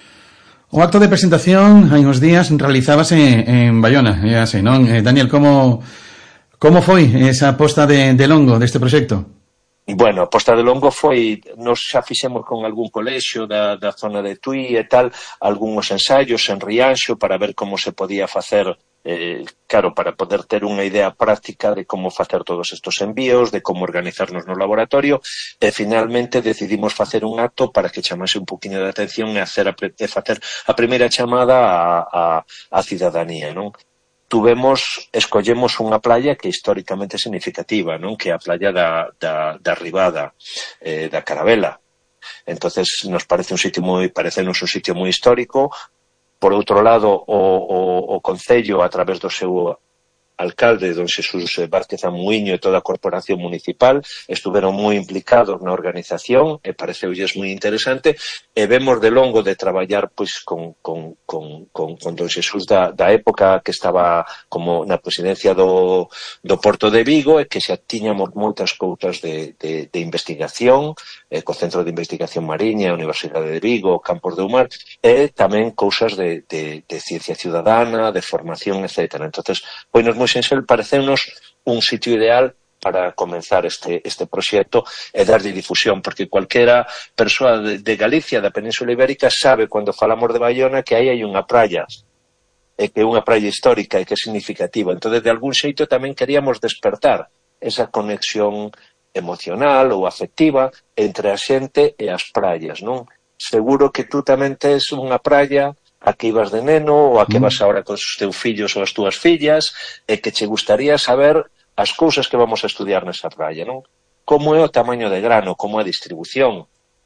O acto de presentación hai uns días realizábase en Bayona, é así, non? Eh, Daniel, como, como foi esa posta de, de longo deste proxecto? Bueno, a posta de longo foi, nos xa fixemos con algún colexio da, da zona de Tui e tal, algúns ensaios en Rianxo para ver como se podía facer, eh, claro, para poder ter unha idea práctica de como facer todos estos envíos, de como organizarnos no laboratorio, e finalmente decidimos facer un acto para que chamase un poquinho de atención e, hacer a, e facer a primeira chamada a, a, a cidadanía, non? Tuvemos, escollemos unha playa que é históricamente significativa, non? Que é a playa da, da, da Ribada, eh, da Carabela. Entonces nos parece un sitio moi, parecenos un sitio moi histórico. Por outro lado, o, o, o Concello, a través do seu alcalde, don Xesús Vázquez Amuiño, e toda a corporación municipal, estuveron moi implicados na organización e pareceulles moi interesante, e vemos de longo de traballar pois con, con, con, con, con don Xesús da, da época que estaba como na presidencia do, do Porto de Vigo, e que xa tiñamos moitas cousas de, de, de investigación, eh, co Centro de Investigación Mariña, a Universidade de Vigo, Campos de Umar, e tamén cousas de, de, de ciencia ciudadana, de formación, etcétera. Entonces, pois nos moi sensible, pareceunos un sitio ideal para comenzar este, este proxecto e darlle difusión, porque cualquera persoa de, de Galicia, da Península Ibérica, sabe, cando falamos de Bayona, que aí hai unha praia, e que é unha praia histórica e que é significativa. Entón, de algún xeito tamén queríamos despertar esa conexión emocional ou afectiva entre a xente e as praias, non? Seguro que tú tamén tes unha praia a que ibas de neno, ou a que vas agora cos teus fillos ou as túas fillas, e que che gustaría saber as cousas que vamos a estudiar nesa praia, non? Como é o tamaño de grano, como é a distribución,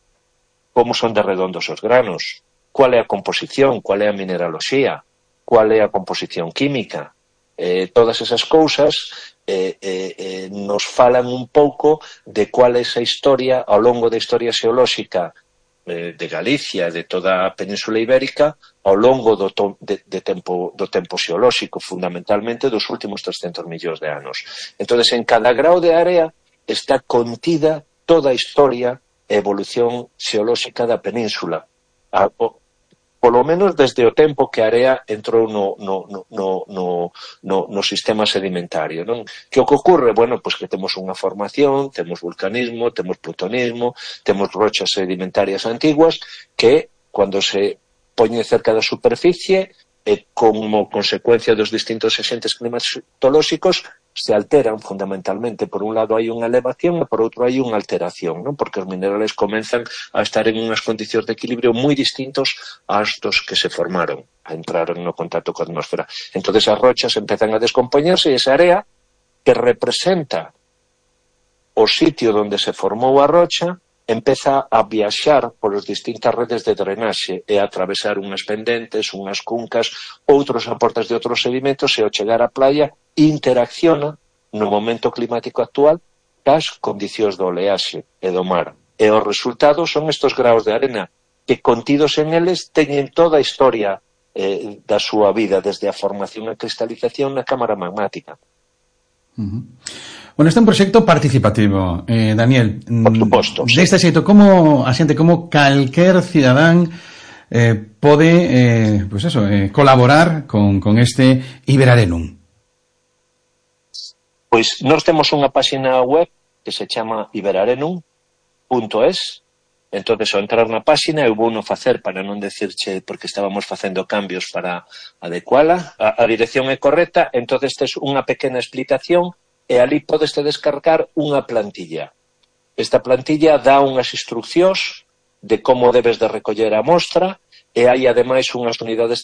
como son de redondos os granos, cual é a composición, cual é a mineraloxía, cual é a composición química. Eh, todas esas cousas eh, eh, eh, nos falan un pouco de cual é esa historia ao longo da historia xeolóxica de Galicia e de toda a Península Ibérica ao longo do, to, de, de tempo, do tempo xeolóxico, fundamentalmente dos últimos trescentos millóns de anos. Entón, en cada grao de área está contida toda a historia e evolución xeolóxica da península. A, o, polo menos desde o tempo que a area entrou no, no, no, no, no, no, no sistema sedimentario, non? Que o que ocorre? Bueno, pois que temos unha formación, temos vulcanismo, temos plutonismo, temos rochas sedimentarias antiguas que, cando se poñen cerca da superficie e como consecuencia dos distintos agentes climatolóxicos, se alteran fundamentalmente. Por un lado hai unha elevación e por outro hai unha alteración, non? Porque os minerales comenzan a estar en unhas condicións de equilibrio moi distintos ás dos que se formaron, a entrar no contacto coa atmosfera. Entón, as rochas empezan a descompoñerse e esa área que representa o sitio onde se formou a rocha empeza a viaxar polas distintas redes de drenaxe e a atravesar unhas pendentes, unhas cuncas, outros aportes de outros sedimentos, e ao chegar á playa interacciona no momento climático actual das condicións do oleaxe e do mar. E os resultados son estes graos de arena que, contidos en eles, teñen toda a historia eh, da súa vida desde a formación e cristalización na cámara magmática. Uh-huh. Bueno, este é un proxecto participativo, eh, Daniel. Por suposto. Deste xeito, como a xente, como calquer cidadán eh, pode eh, pues eso, eh, colaborar con, con este Iberarenum? Pois nós temos unha páxina web que se chama iberarenum punto es. Entonces, ao entrar na páxina, eu vou non facer para non decirche, porque estábamos facendo cambios para adecuala, a, a dirección é correcta, entonces tes unha pequena explicación e ali podes te descargar unha plantilla. Esta plantilla dá unhas instruccións de como debes de recoller a mostra e hai ademais unhas unidades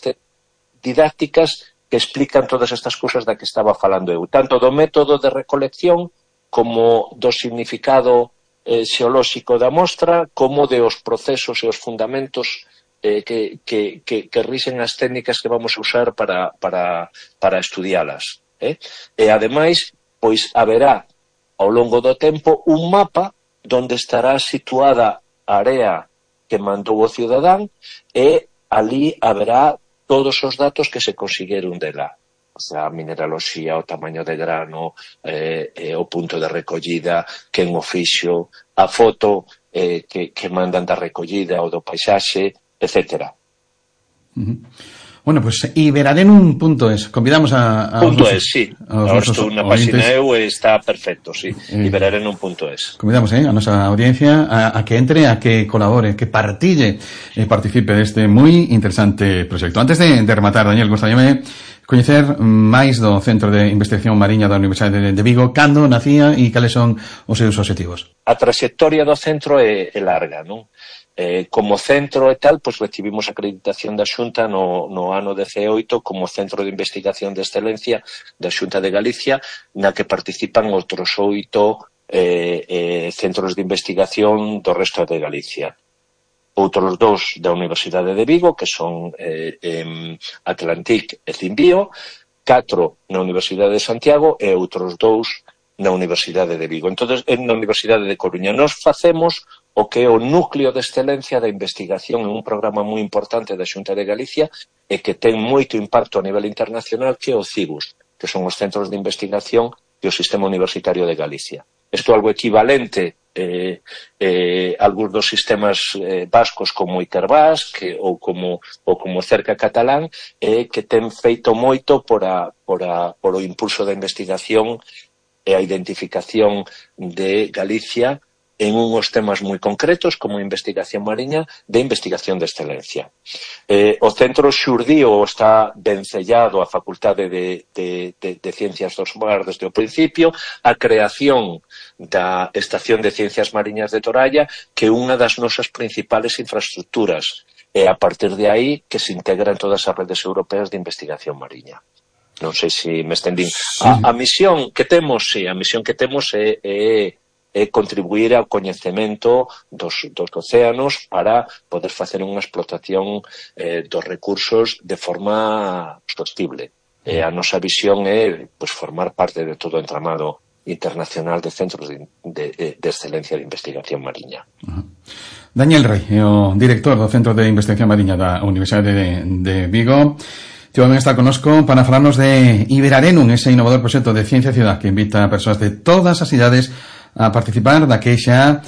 didácticas que explican todas estas cousas da que estaba falando eu, tanto do método de recolección como do significado Eh, xeolóxico da mostra, como de os procesos e os fundamentos eh, que, que, que, que rixen as técnicas que vamos a usar para, para, para estudialas. Eh? E, ademais, pois haberá ao longo do tempo un mapa donde estará situada a área que mandou o cidadán e ali haberá todos os datos que se consigueron dela. O sea, a mineraloxía, o tamaño de grano, eh, eh, o punto de recollida, quen o fixo, a foto eh, que, que mandan da recollida ou do paisaxe, etcétera. Uh-huh. Bueno, pues iberarenum punto es. Convidamos a... a punto nosos, es, sí. Ahora estou na página eu e está perfecto, sí. Eh, iberarenum punto es. Convidamos eh, a nosa audiencia a, a que entre, a que colabore, que partille e eh, participe deste moi interesante proxecto. Antes de, de rematar, Daniel, gostaríame coñecer máis do Centro de Investigación Mariña da Universidade de, de Vigo, cando nacía e cales son os seus obxectivos. A trayectoria do centro é, é larga, non? Eh, como centro e tal, pois recibimos acreditación da Xunta no, no ano dezenoito como Centro de Investigación de Excelencia da Xunta de Galicia, na que participan outros oito eh, eh, centros de investigación do resto de Galicia. Outros dous da Universidade de Vigo, que son eh, eh, Atlantic e Cimbio, catro na Universidade de Santiago e outros dous na Universidade de Vigo. Entón, na Universidade de Coruña nos facemos o que é o núcleo de excelencia da investigación en un programa moi importante da Xunta de Galicia e que ten moito impacto a nivel internacional, que é o CIBUS, que son os centros de investigación do Sistema Universitario de Galicia. Isto é algo equivalente eh, eh, a algúns dos sistemas eh, vascos como Ikerbas que, ou, como, ou como Cerca Catalán, eh, que ten feito moito por, a, por, a, por o impulso da investigación e a identificación de Galicia en unhos temas moi concretos como investigación mariña de investigación de excelencia. Eh, o centro xurdiu está vencellado á Facultade de, de, de, de Ciencias dos Mar desde o principio, a creación da Estación de Ciencias Mariñas de Toralla, que é unha das nosas principales infraestructuras, e a partir de aí que se integran todas as redes europeas de investigación mariña. Non sei se me estendín. A, a misión que temos, sí, a misión que temos é, é é contribuir ao coñecemento dos, dos océanos para poder facer unha explotación eh, dos recursos de forma sostible. E a nosa visión é pues, formar parte de todo o entramado internacional de centros de, de, de excelencia de investigación mariña. Uh-huh. Daniel Rey, o director do Centro de Investigación Mariña da Universidade de, de Vigo, tamén está conosco para falarnos de Iberarenum, ese innovador proxecto de Ciencia e Ciudad que invita a persoas de todas as idades a participar da queixa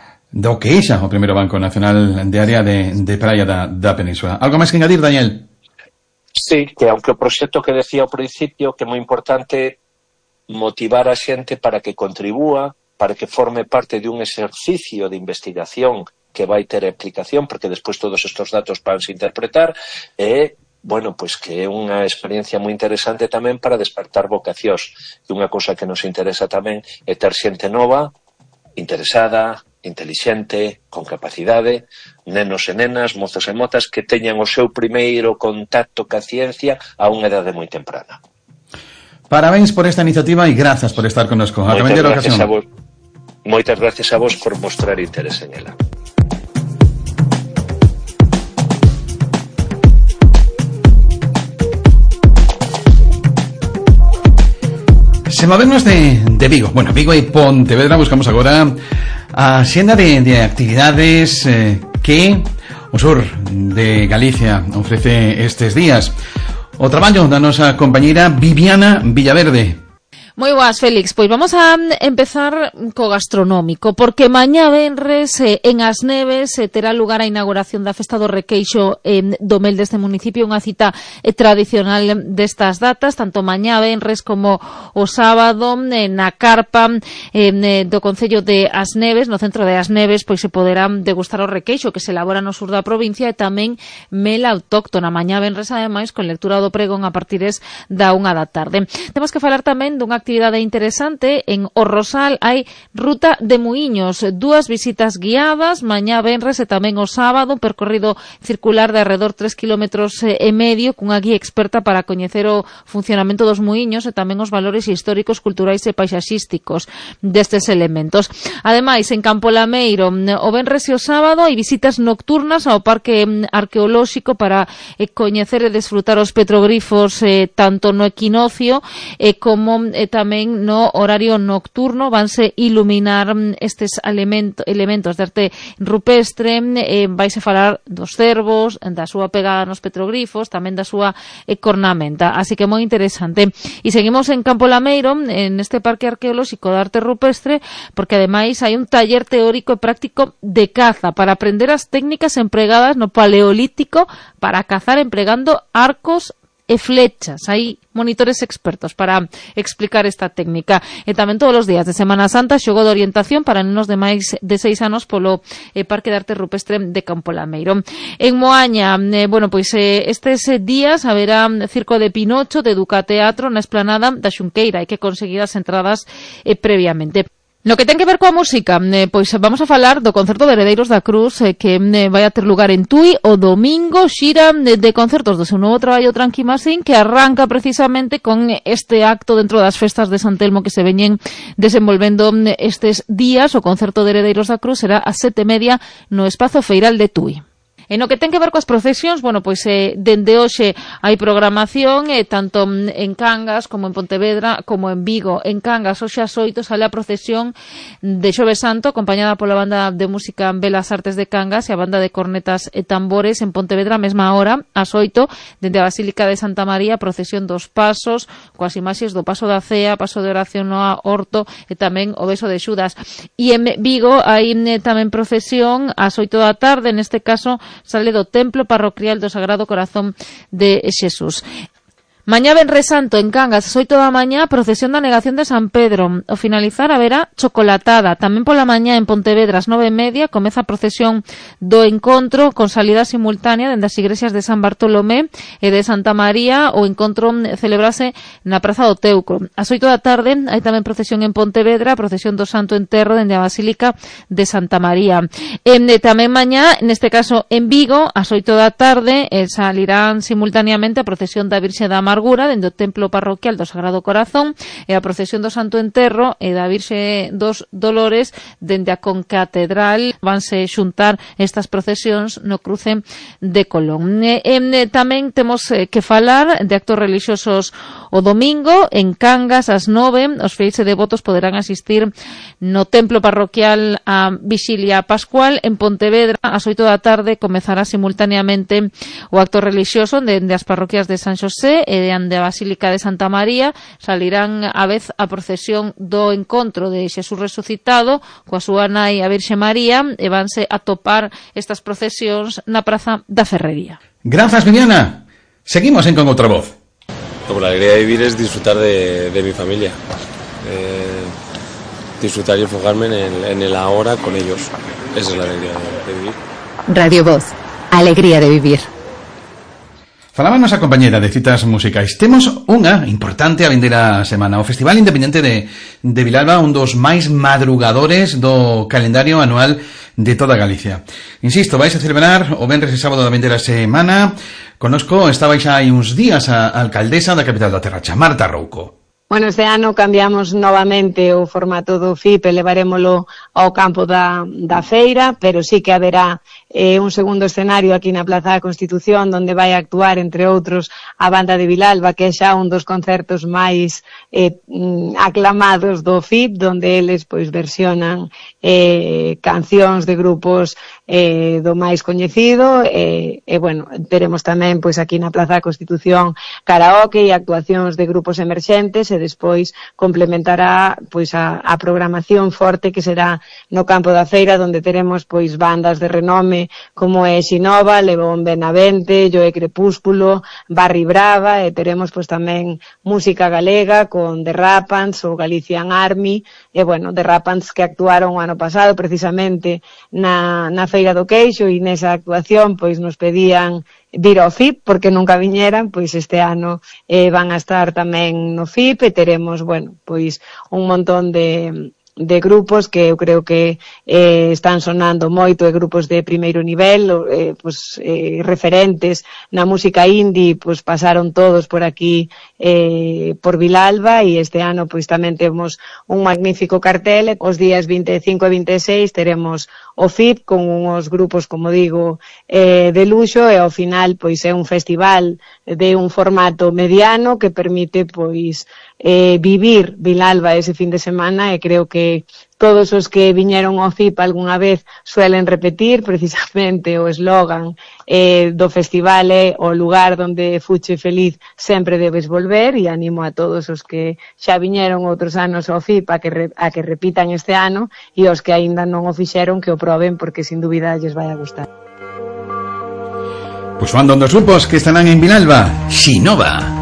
do queixa o primeiro Banco Nacional de Área de, de Praia da, da Península. Algo máis que engadir, Daniel? Sí, que aunque o proxecto que decía ao principio que é moi importante motivar a xente para que contribúa, para que forme parte de un exercicio de investigación que vai ter aplicación, porque despois todos estes datos van se interpretar, e bueno, pois que é unha experiencia moi interesante tamén para despertar vocacións. E unha cousa que nos interesa tamén é ter xente nova, interesada, intelixente, con capacidade, nenos e nenas, mozos e motas, que teñan o seu primeiro contacto ca ciencia a unha edade moi temprana. Parabéns por esta iniciativa e grazas por estar connosco. A Moitas gracias a vos. Moitas gracias a vos por mostrar interés en ela. Se movemos de, de Vigo. Bueno, Vigo e Pontevedra buscamos agora a xenda de, de actividades eh, que o sur de Galicia ofrece estes días. O traballo da nosa compañeira Viviana Villaverde. Moi boas, Félix. Pois vamos a empezar co gastronómico, porque mañá venres eh, en As Neves eh, terá lugar a inauguración da Festa do Requeixo eh, do Mel deste municipio, unha cita eh, tradicional destas datas, tanto mañá venres como o sábado eh, na carpa eh, do Concello de As Neves, no centro de As Neves, pois se poderán degustar o requeixo que se elabora no sur da provincia e tamén mel autóctona. Mañá venres, ademais, con lectura do pregón a partires da unha da tarde. Temos que falar tamén dunha actividade interesante. En O Rosal hai ruta de muiños, dúas visitas guiadas mañá venres e tamén o sábado, un percorrido circular de alrededor tres kilómetros e medio cunha guía experta para coñecer o funcionamento dos muiños e tamén os valores históricos, culturais e paisaxísticos destes elementos. Ademais, en Campo Lameiro, o venres e o sábado hai visitas nocturnas ao Parque Arqueolóxico para eh, coñecer e desfrutar os petroglifos eh, tanto no equinoccio eh, como eh, tamén no horario nocturno. Vanse iluminar estes elemento, elementos de arte rupestre, eh, vaise falar dos cervos, da súa pegada nos petroglifos, tamén da súa eh, cornamenta, así que moi interesante. E seguimos en Campo Lameiro, en este Parque Arqueolóxico de Arte Rupestre, porque ademais hai un taller teórico e práctico de caza para aprender as técnicas empregadas no Paleolítico para cazar empregando arcos e flechas. Hai monitores expertos para explicar esta técnica. E tamén todos os días de Semana Santa xogo de orientación para nenos de máis de seis anos polo eh, Parque de Arte Rupestre de Campo Lameiro. En Moaña, eh, bueno, pois eh, estes días haberá circo de Pinocho de Educa Teatro na esplanada da Xunqueira. Hai que conseguir as entradas eh, previamente. No que ten que ver coa música, eh, pois vamos a falar do concerto de Heredeiros da Cruz eh, que eh, vai a ter lugar en Tui o domingo, xira de, de concertos do seu novo traballo Tranqui Masín, que arranca precisamente con este acto dentro das festas de San Telmo que se veñen desenvolvendo estes días. O concerto de Heredeiros da Cruz será a sete e media no Espazo Feiral de Tui. E no que ten que ver coas procesións, bueno, pois eh, dende hoxe hai programación eh, tanto en Cangas como en Pontevedra como en Vigo. En Cangas hoxe ás oito sale a procesión de Xoves Santo acompañada pola banda de música Belas Artes de Cangas e a banda de cornetas e tambores. En Pontevedra, a mesma hora, ás oito, dende a Basílica de Santa María, a procesión dos pasos coas imaxes do Paso da Cea, Paso de Oración no Horto e tamén o Beso de Xudas. E en Vigo hai eh, tamén procesión ás oito da tarde, neste caso sale do Templo Parroquial do Sagrado Corazón de Xesús. Mañá venres santo en Cangas, ás oito da mañá, procesión da Negación de San Pedro. Ao finalizar haberá chocolatada. Tamén pola mañá en Pontevedra, ás nove e media, comeza a procesión do encontro con salida simultánea dende as igrexas de San Bartolomé e de Santa María. O encontro celebrase na Praza do Teucro. Ás oito da tarde hai tamén procesión en Pontevedra, procesión do Santo Enterro dende a Basílica de Santa María. E tamén mañá, neste caso en Vigo, ás oito da tarde, eh, salirán simultaneamente a procesión da Virxe da Amargura dende o Templo Parroquial do Sagrado Corazón e a procesión do Santo Enterro e da Virxe dos Dolores dende a Concatedral. Vanse xuntar estas procesións no cruce de Colón. E, e, tamén temos eh, que falar de actos religiosos o domingo en Cangas ás nove. Os fieis e devotos poderán asistir no Templo Parroquial a Vixilia Pascual. En Pontevedra ás oito da tarde comezará simultaneamente o acto religioso dende as parroquias de San Xosé e de a Basílica de Santa María. Salirán a vez a procesión do encontro de Xesús resucitado coa súa nai a Virxe María e vanse a topar estas procesións na Praza da Ferrería. Grazas, Viviana. Seguimos en Con Outra Voz. Como la alegría de vivir es disfrutar de, de mi familia, eh, disfrutar y enfocarme en el, en el ahora con ellos. Esa es la alegría de, de vivir. Radio Voz, alegría de vivir. Falaba a nosa compañera de citas musicais. Temos unha importante a vindeira semana, o Festival Independente de, de Vilalba, un dos máis madrugadores do calendario anual de toda Galicia. Insisto, vais a celebrar o venres e sábado da vindeira semana. Conosco, estaba xa hai uns días a alcaldesa da capital da Terracha, Marta Rouco. Bueno, este ano cambiamos novamente o formato do F I P e levarémolo ao campo da, da feira, pero sí que haberá eh, un segundo escenario aquí na Plaza da Constitución, onde vai actuar, entre outros, a banda de Vilalba, que é xa un dos concertos máis eh, aclamados do F I P, onde eles pois versionan eh, cancións de grupos eh, do máis coñecido, e, e bueno, teremos tamén pois aquí na Plaza da Constitución karaoke e actuacións de grupos emerxentes, e despois complementará pois a, a programación forte que será no campo da feira, onde teremos pois bandas de renome como é Xinova, Lebón Benavente, Joe Crepúsculo, Barry Brava, e teremos pois tamén música galega con The Rapans ou Galician Army, e bueno, The Rapans que actuaron o ano pasado precisamente na, na Feira do Queixo, e nesa actuación pois nos pedían vir ao F I P porque nunca viñeran, pois este ano eh, van a estar tamén no F I P, e teremos, bueno, pois un montón de de grupos que eu creo que eh, están sonando moito, e grupos de primeiro nivel, eh, pues, eh, referentes na música indie, pues pasaron todos por aquí eh, por Vilalba, e este ano pois tamén temos un magnífico cartel. Os días vinte e cinco e vinte e seis teremos o F I P con uns grupos, como digo, eh, de luxo, e ao final pois é un festival de un formato mediano que permite pois eh, vivir Vilalba ese fin de semana, e creo que todos os que viñeron ao F I P algunha vez suelen repetir precisamente o eslogan eh, do festival é o lugar donde fuche feliz sempre debes volver, e animo a todos os que xa viñeron outros anos ao F I P a que, re, a que repitan este ano, e os que aínda non o fixeron que o proben, porque sin dúbida lles vai a gustar. Pues van dos grupos que estarán en Vilalba, Xinova.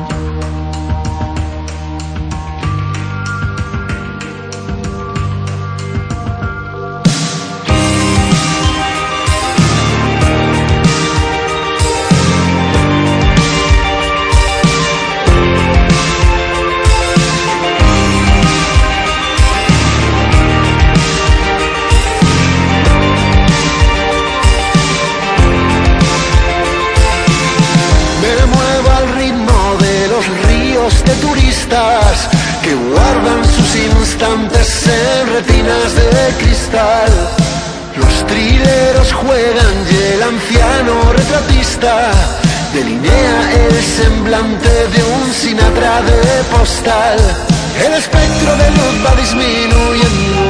Que guardan sus instantes en retinas de cristal. Los trileros juegan y el anciano retratista delinea el semblante de un Sinatra de postal. El espectro de luz va disminuyendo,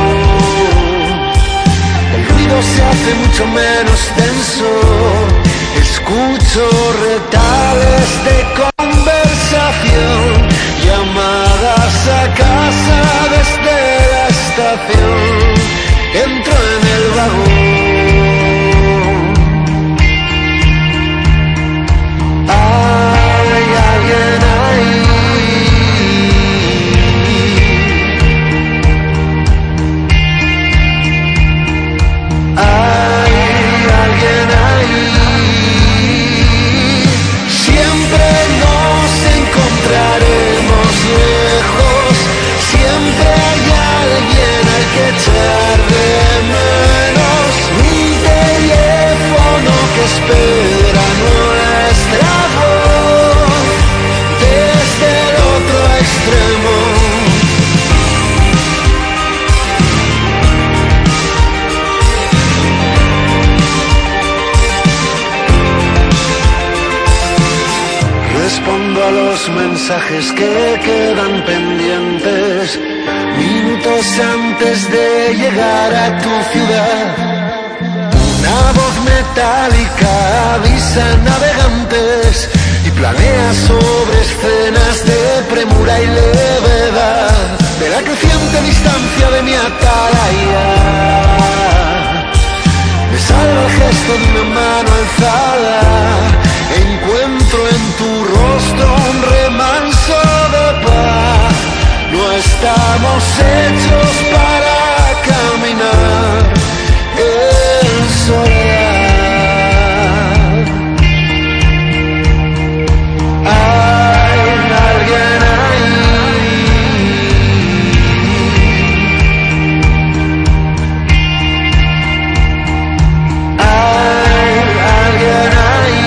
el ruido se hace mucho menos denso. Escucho retales de conversación, llamadas a casa desde la estación. Entro en el vagón. Hay alguien ahí. Hay alguien ahí. Siempre nos encontraremos lejos, siempre hay alguien al que echar de menos. Un teléfono que espera nuestra voz desde el otro extremo. Respondo a los mensajes que quedan pendientes minutos antes de llegar a tu ciudad. Una voz metálica avisa a navegantes y planea sobre escenas de premura y levedad, de la creciente distancia de mi atalaya. Me salva el gesto de una mano alzada. Encuentro en tu rostro un remanso de paz. No estamos hechos para caminar en soledad. Hay alguien ahí. Hay alguien ahí.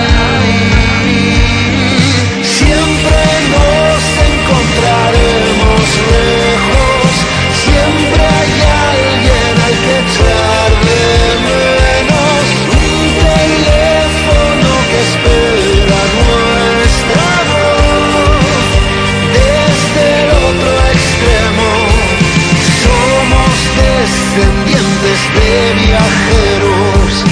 Siempre nos encontraremos lejos, siempre hay alguien al que echar de menos. Un teléfono que espera nuestra voz desde el otro extremo. Somos descendientes de viajeros.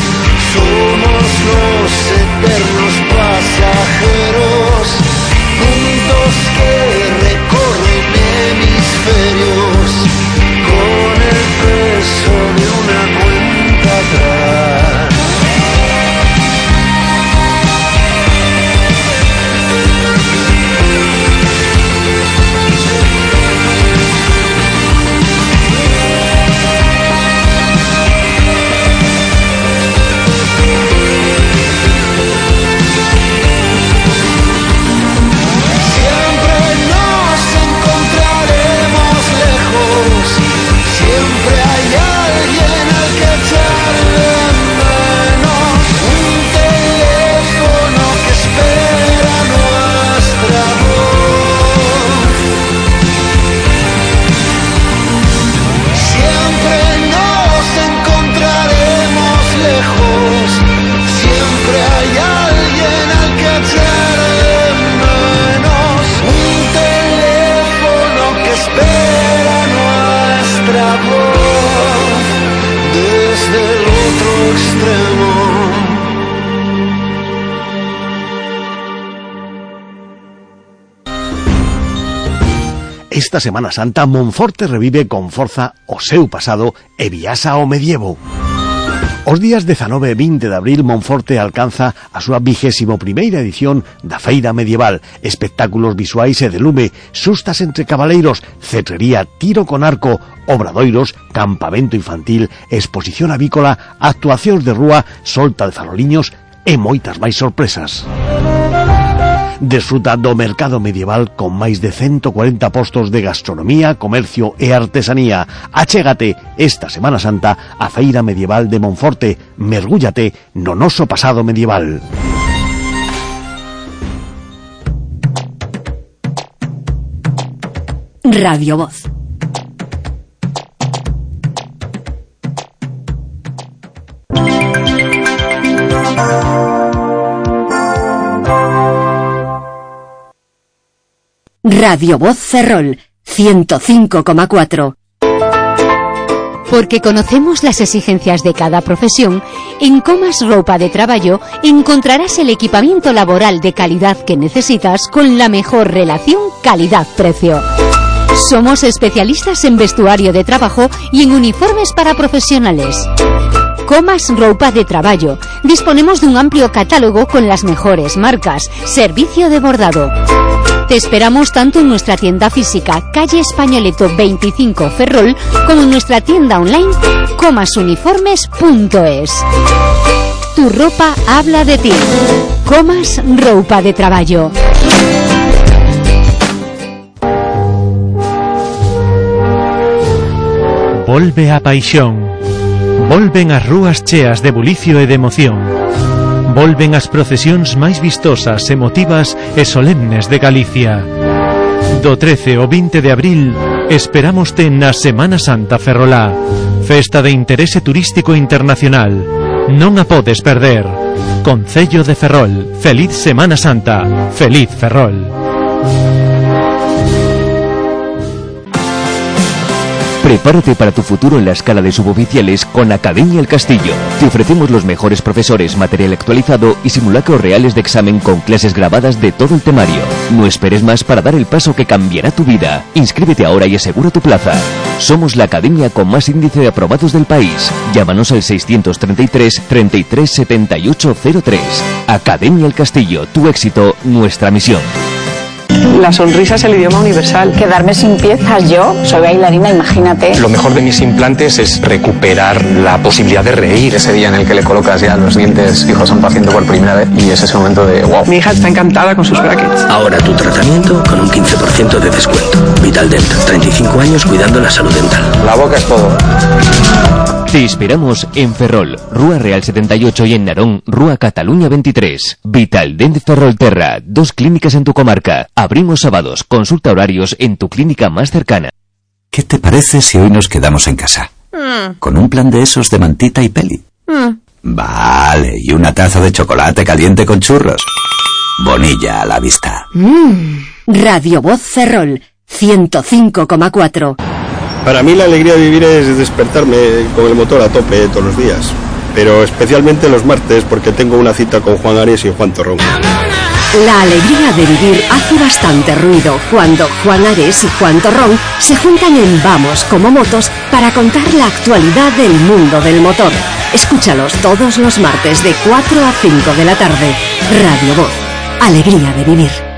la voz desde el otro extremo. Esta Semana Santa, Monforte revive con forza o seu pasado e viaxa ao medievo. Os días dezanove e vinte de abril, Monforte alcanza a súa vigésimo primeira edición da Feira Medieval. Espectáculos visuais e de lume, sustas entre cabaleiros, cetrería, tiro con arco, obradoiros, campamento infantil, exposición avícola, actuacións de rúa, solta de faroliños e moitas máis sorpresas. Desfruta do mercado medieval con máis de ciento cuarenta postos de gastronomía, comercio e artesanía. Achégate esta Semana Santa a Feira Medieval de Monforte. Mergúllate no noso pasado medieval. Radio Voz. Radio Voz Ferrol, ciento cinco coma cuatro. Porque conocemos las exigencias de cada profesión, en Comas Roupa de Traballo encontrarás el equipamiento laboral de calidad que necesitas con la mejor relación calidad-precio. Somos especialistas en vestuario de trabajo y en uniformes para profesionales. Comas Roupa de Traballo. Disponemos de un amplio catálogo con las mejores marcas. Servicio de bordado. Te esperamos tanto en nuestra tienda física, calle Españoleto veinticinco Ferrol, como en nuestra tienda online, comasuniformes punto es. Tu ropa habla de ti. Comas Roupa de Traballo. Volve a paixón. Volven as rúas cheas de bulicio e de emoción. Volven as procesións máis vistosas, emotivas e solemnes de Galicia. Do trece ao vinte de abril esperámoste na Semana Santa Ferrolá, festa de interese turístico internacional. Non a podes perder. Concello de Ferrol. Feliz Semana Santa. Feliz Ferrol. Prepárate para tu futuro en la escala de suboficiales con Academia El Castillo. Te ofrecemos los mejores profesores, material actualizado y simulacros reales de examen con clases grabadas de todo el temario. No esperes más para dar el paso que cambiará tu vida. Inscríbete ahora y asegura tu plaza. Somos la academia con más índice de aprobados del país. Llámanos al seiscientos treinta y tres, treinta y tres, setenta y ocho cero tres. Academia El Castillo, tu éxito, nuestra misión. La sonrisa es el idioma universal. Quedarme sin piezas, yo soy bailarina, imagínate. Lo mejor de mis implantes es recuperar la posibilidad de reír. Ese día en el que le colocas ya los dientes fijos a un paciente por primera vez y es ese momento de wow. Mi hija está encantada con sus brackets. Ahora tu tratamiento con un quince por ciento de descuento. Vitaldent, treinta y cinco años cuidando la salud dental. La boca es todo. Te esperamos en Ferrol, Rúa Real setenta y ocho y en Narón, Rúa Cataluña veintitrés. Vitaldent Ferrolterra, dos clínicas en tu comarca. Abrimos sábados, consulta horarios en tu clínica más cercana. ¿Qué te parece si hoy nos quedamos en casa? Mm. Con un plan de esos de mantita y peli. Mm. Vale, y una taza de chocolate caliente con churros. Bonilla a la vista. Mm. Radio Voz Ferrol, ciento cinco coma cuatro. Para mí la alegría de vivir es despertarme con el motor a tope todos los días, pero especialmente los martes porque tengo una cita con Juan Ares y Juan Torrón. La alegría de vivir hace bastante ruido cuando Juan Ares y Juan Torrón se juntan en Vamos como Motos para contar la actualidad del mundo del motor. Escúchalos todos los martes de cuatro a cinco de la tarde. Radio Voz, alegría de vivir.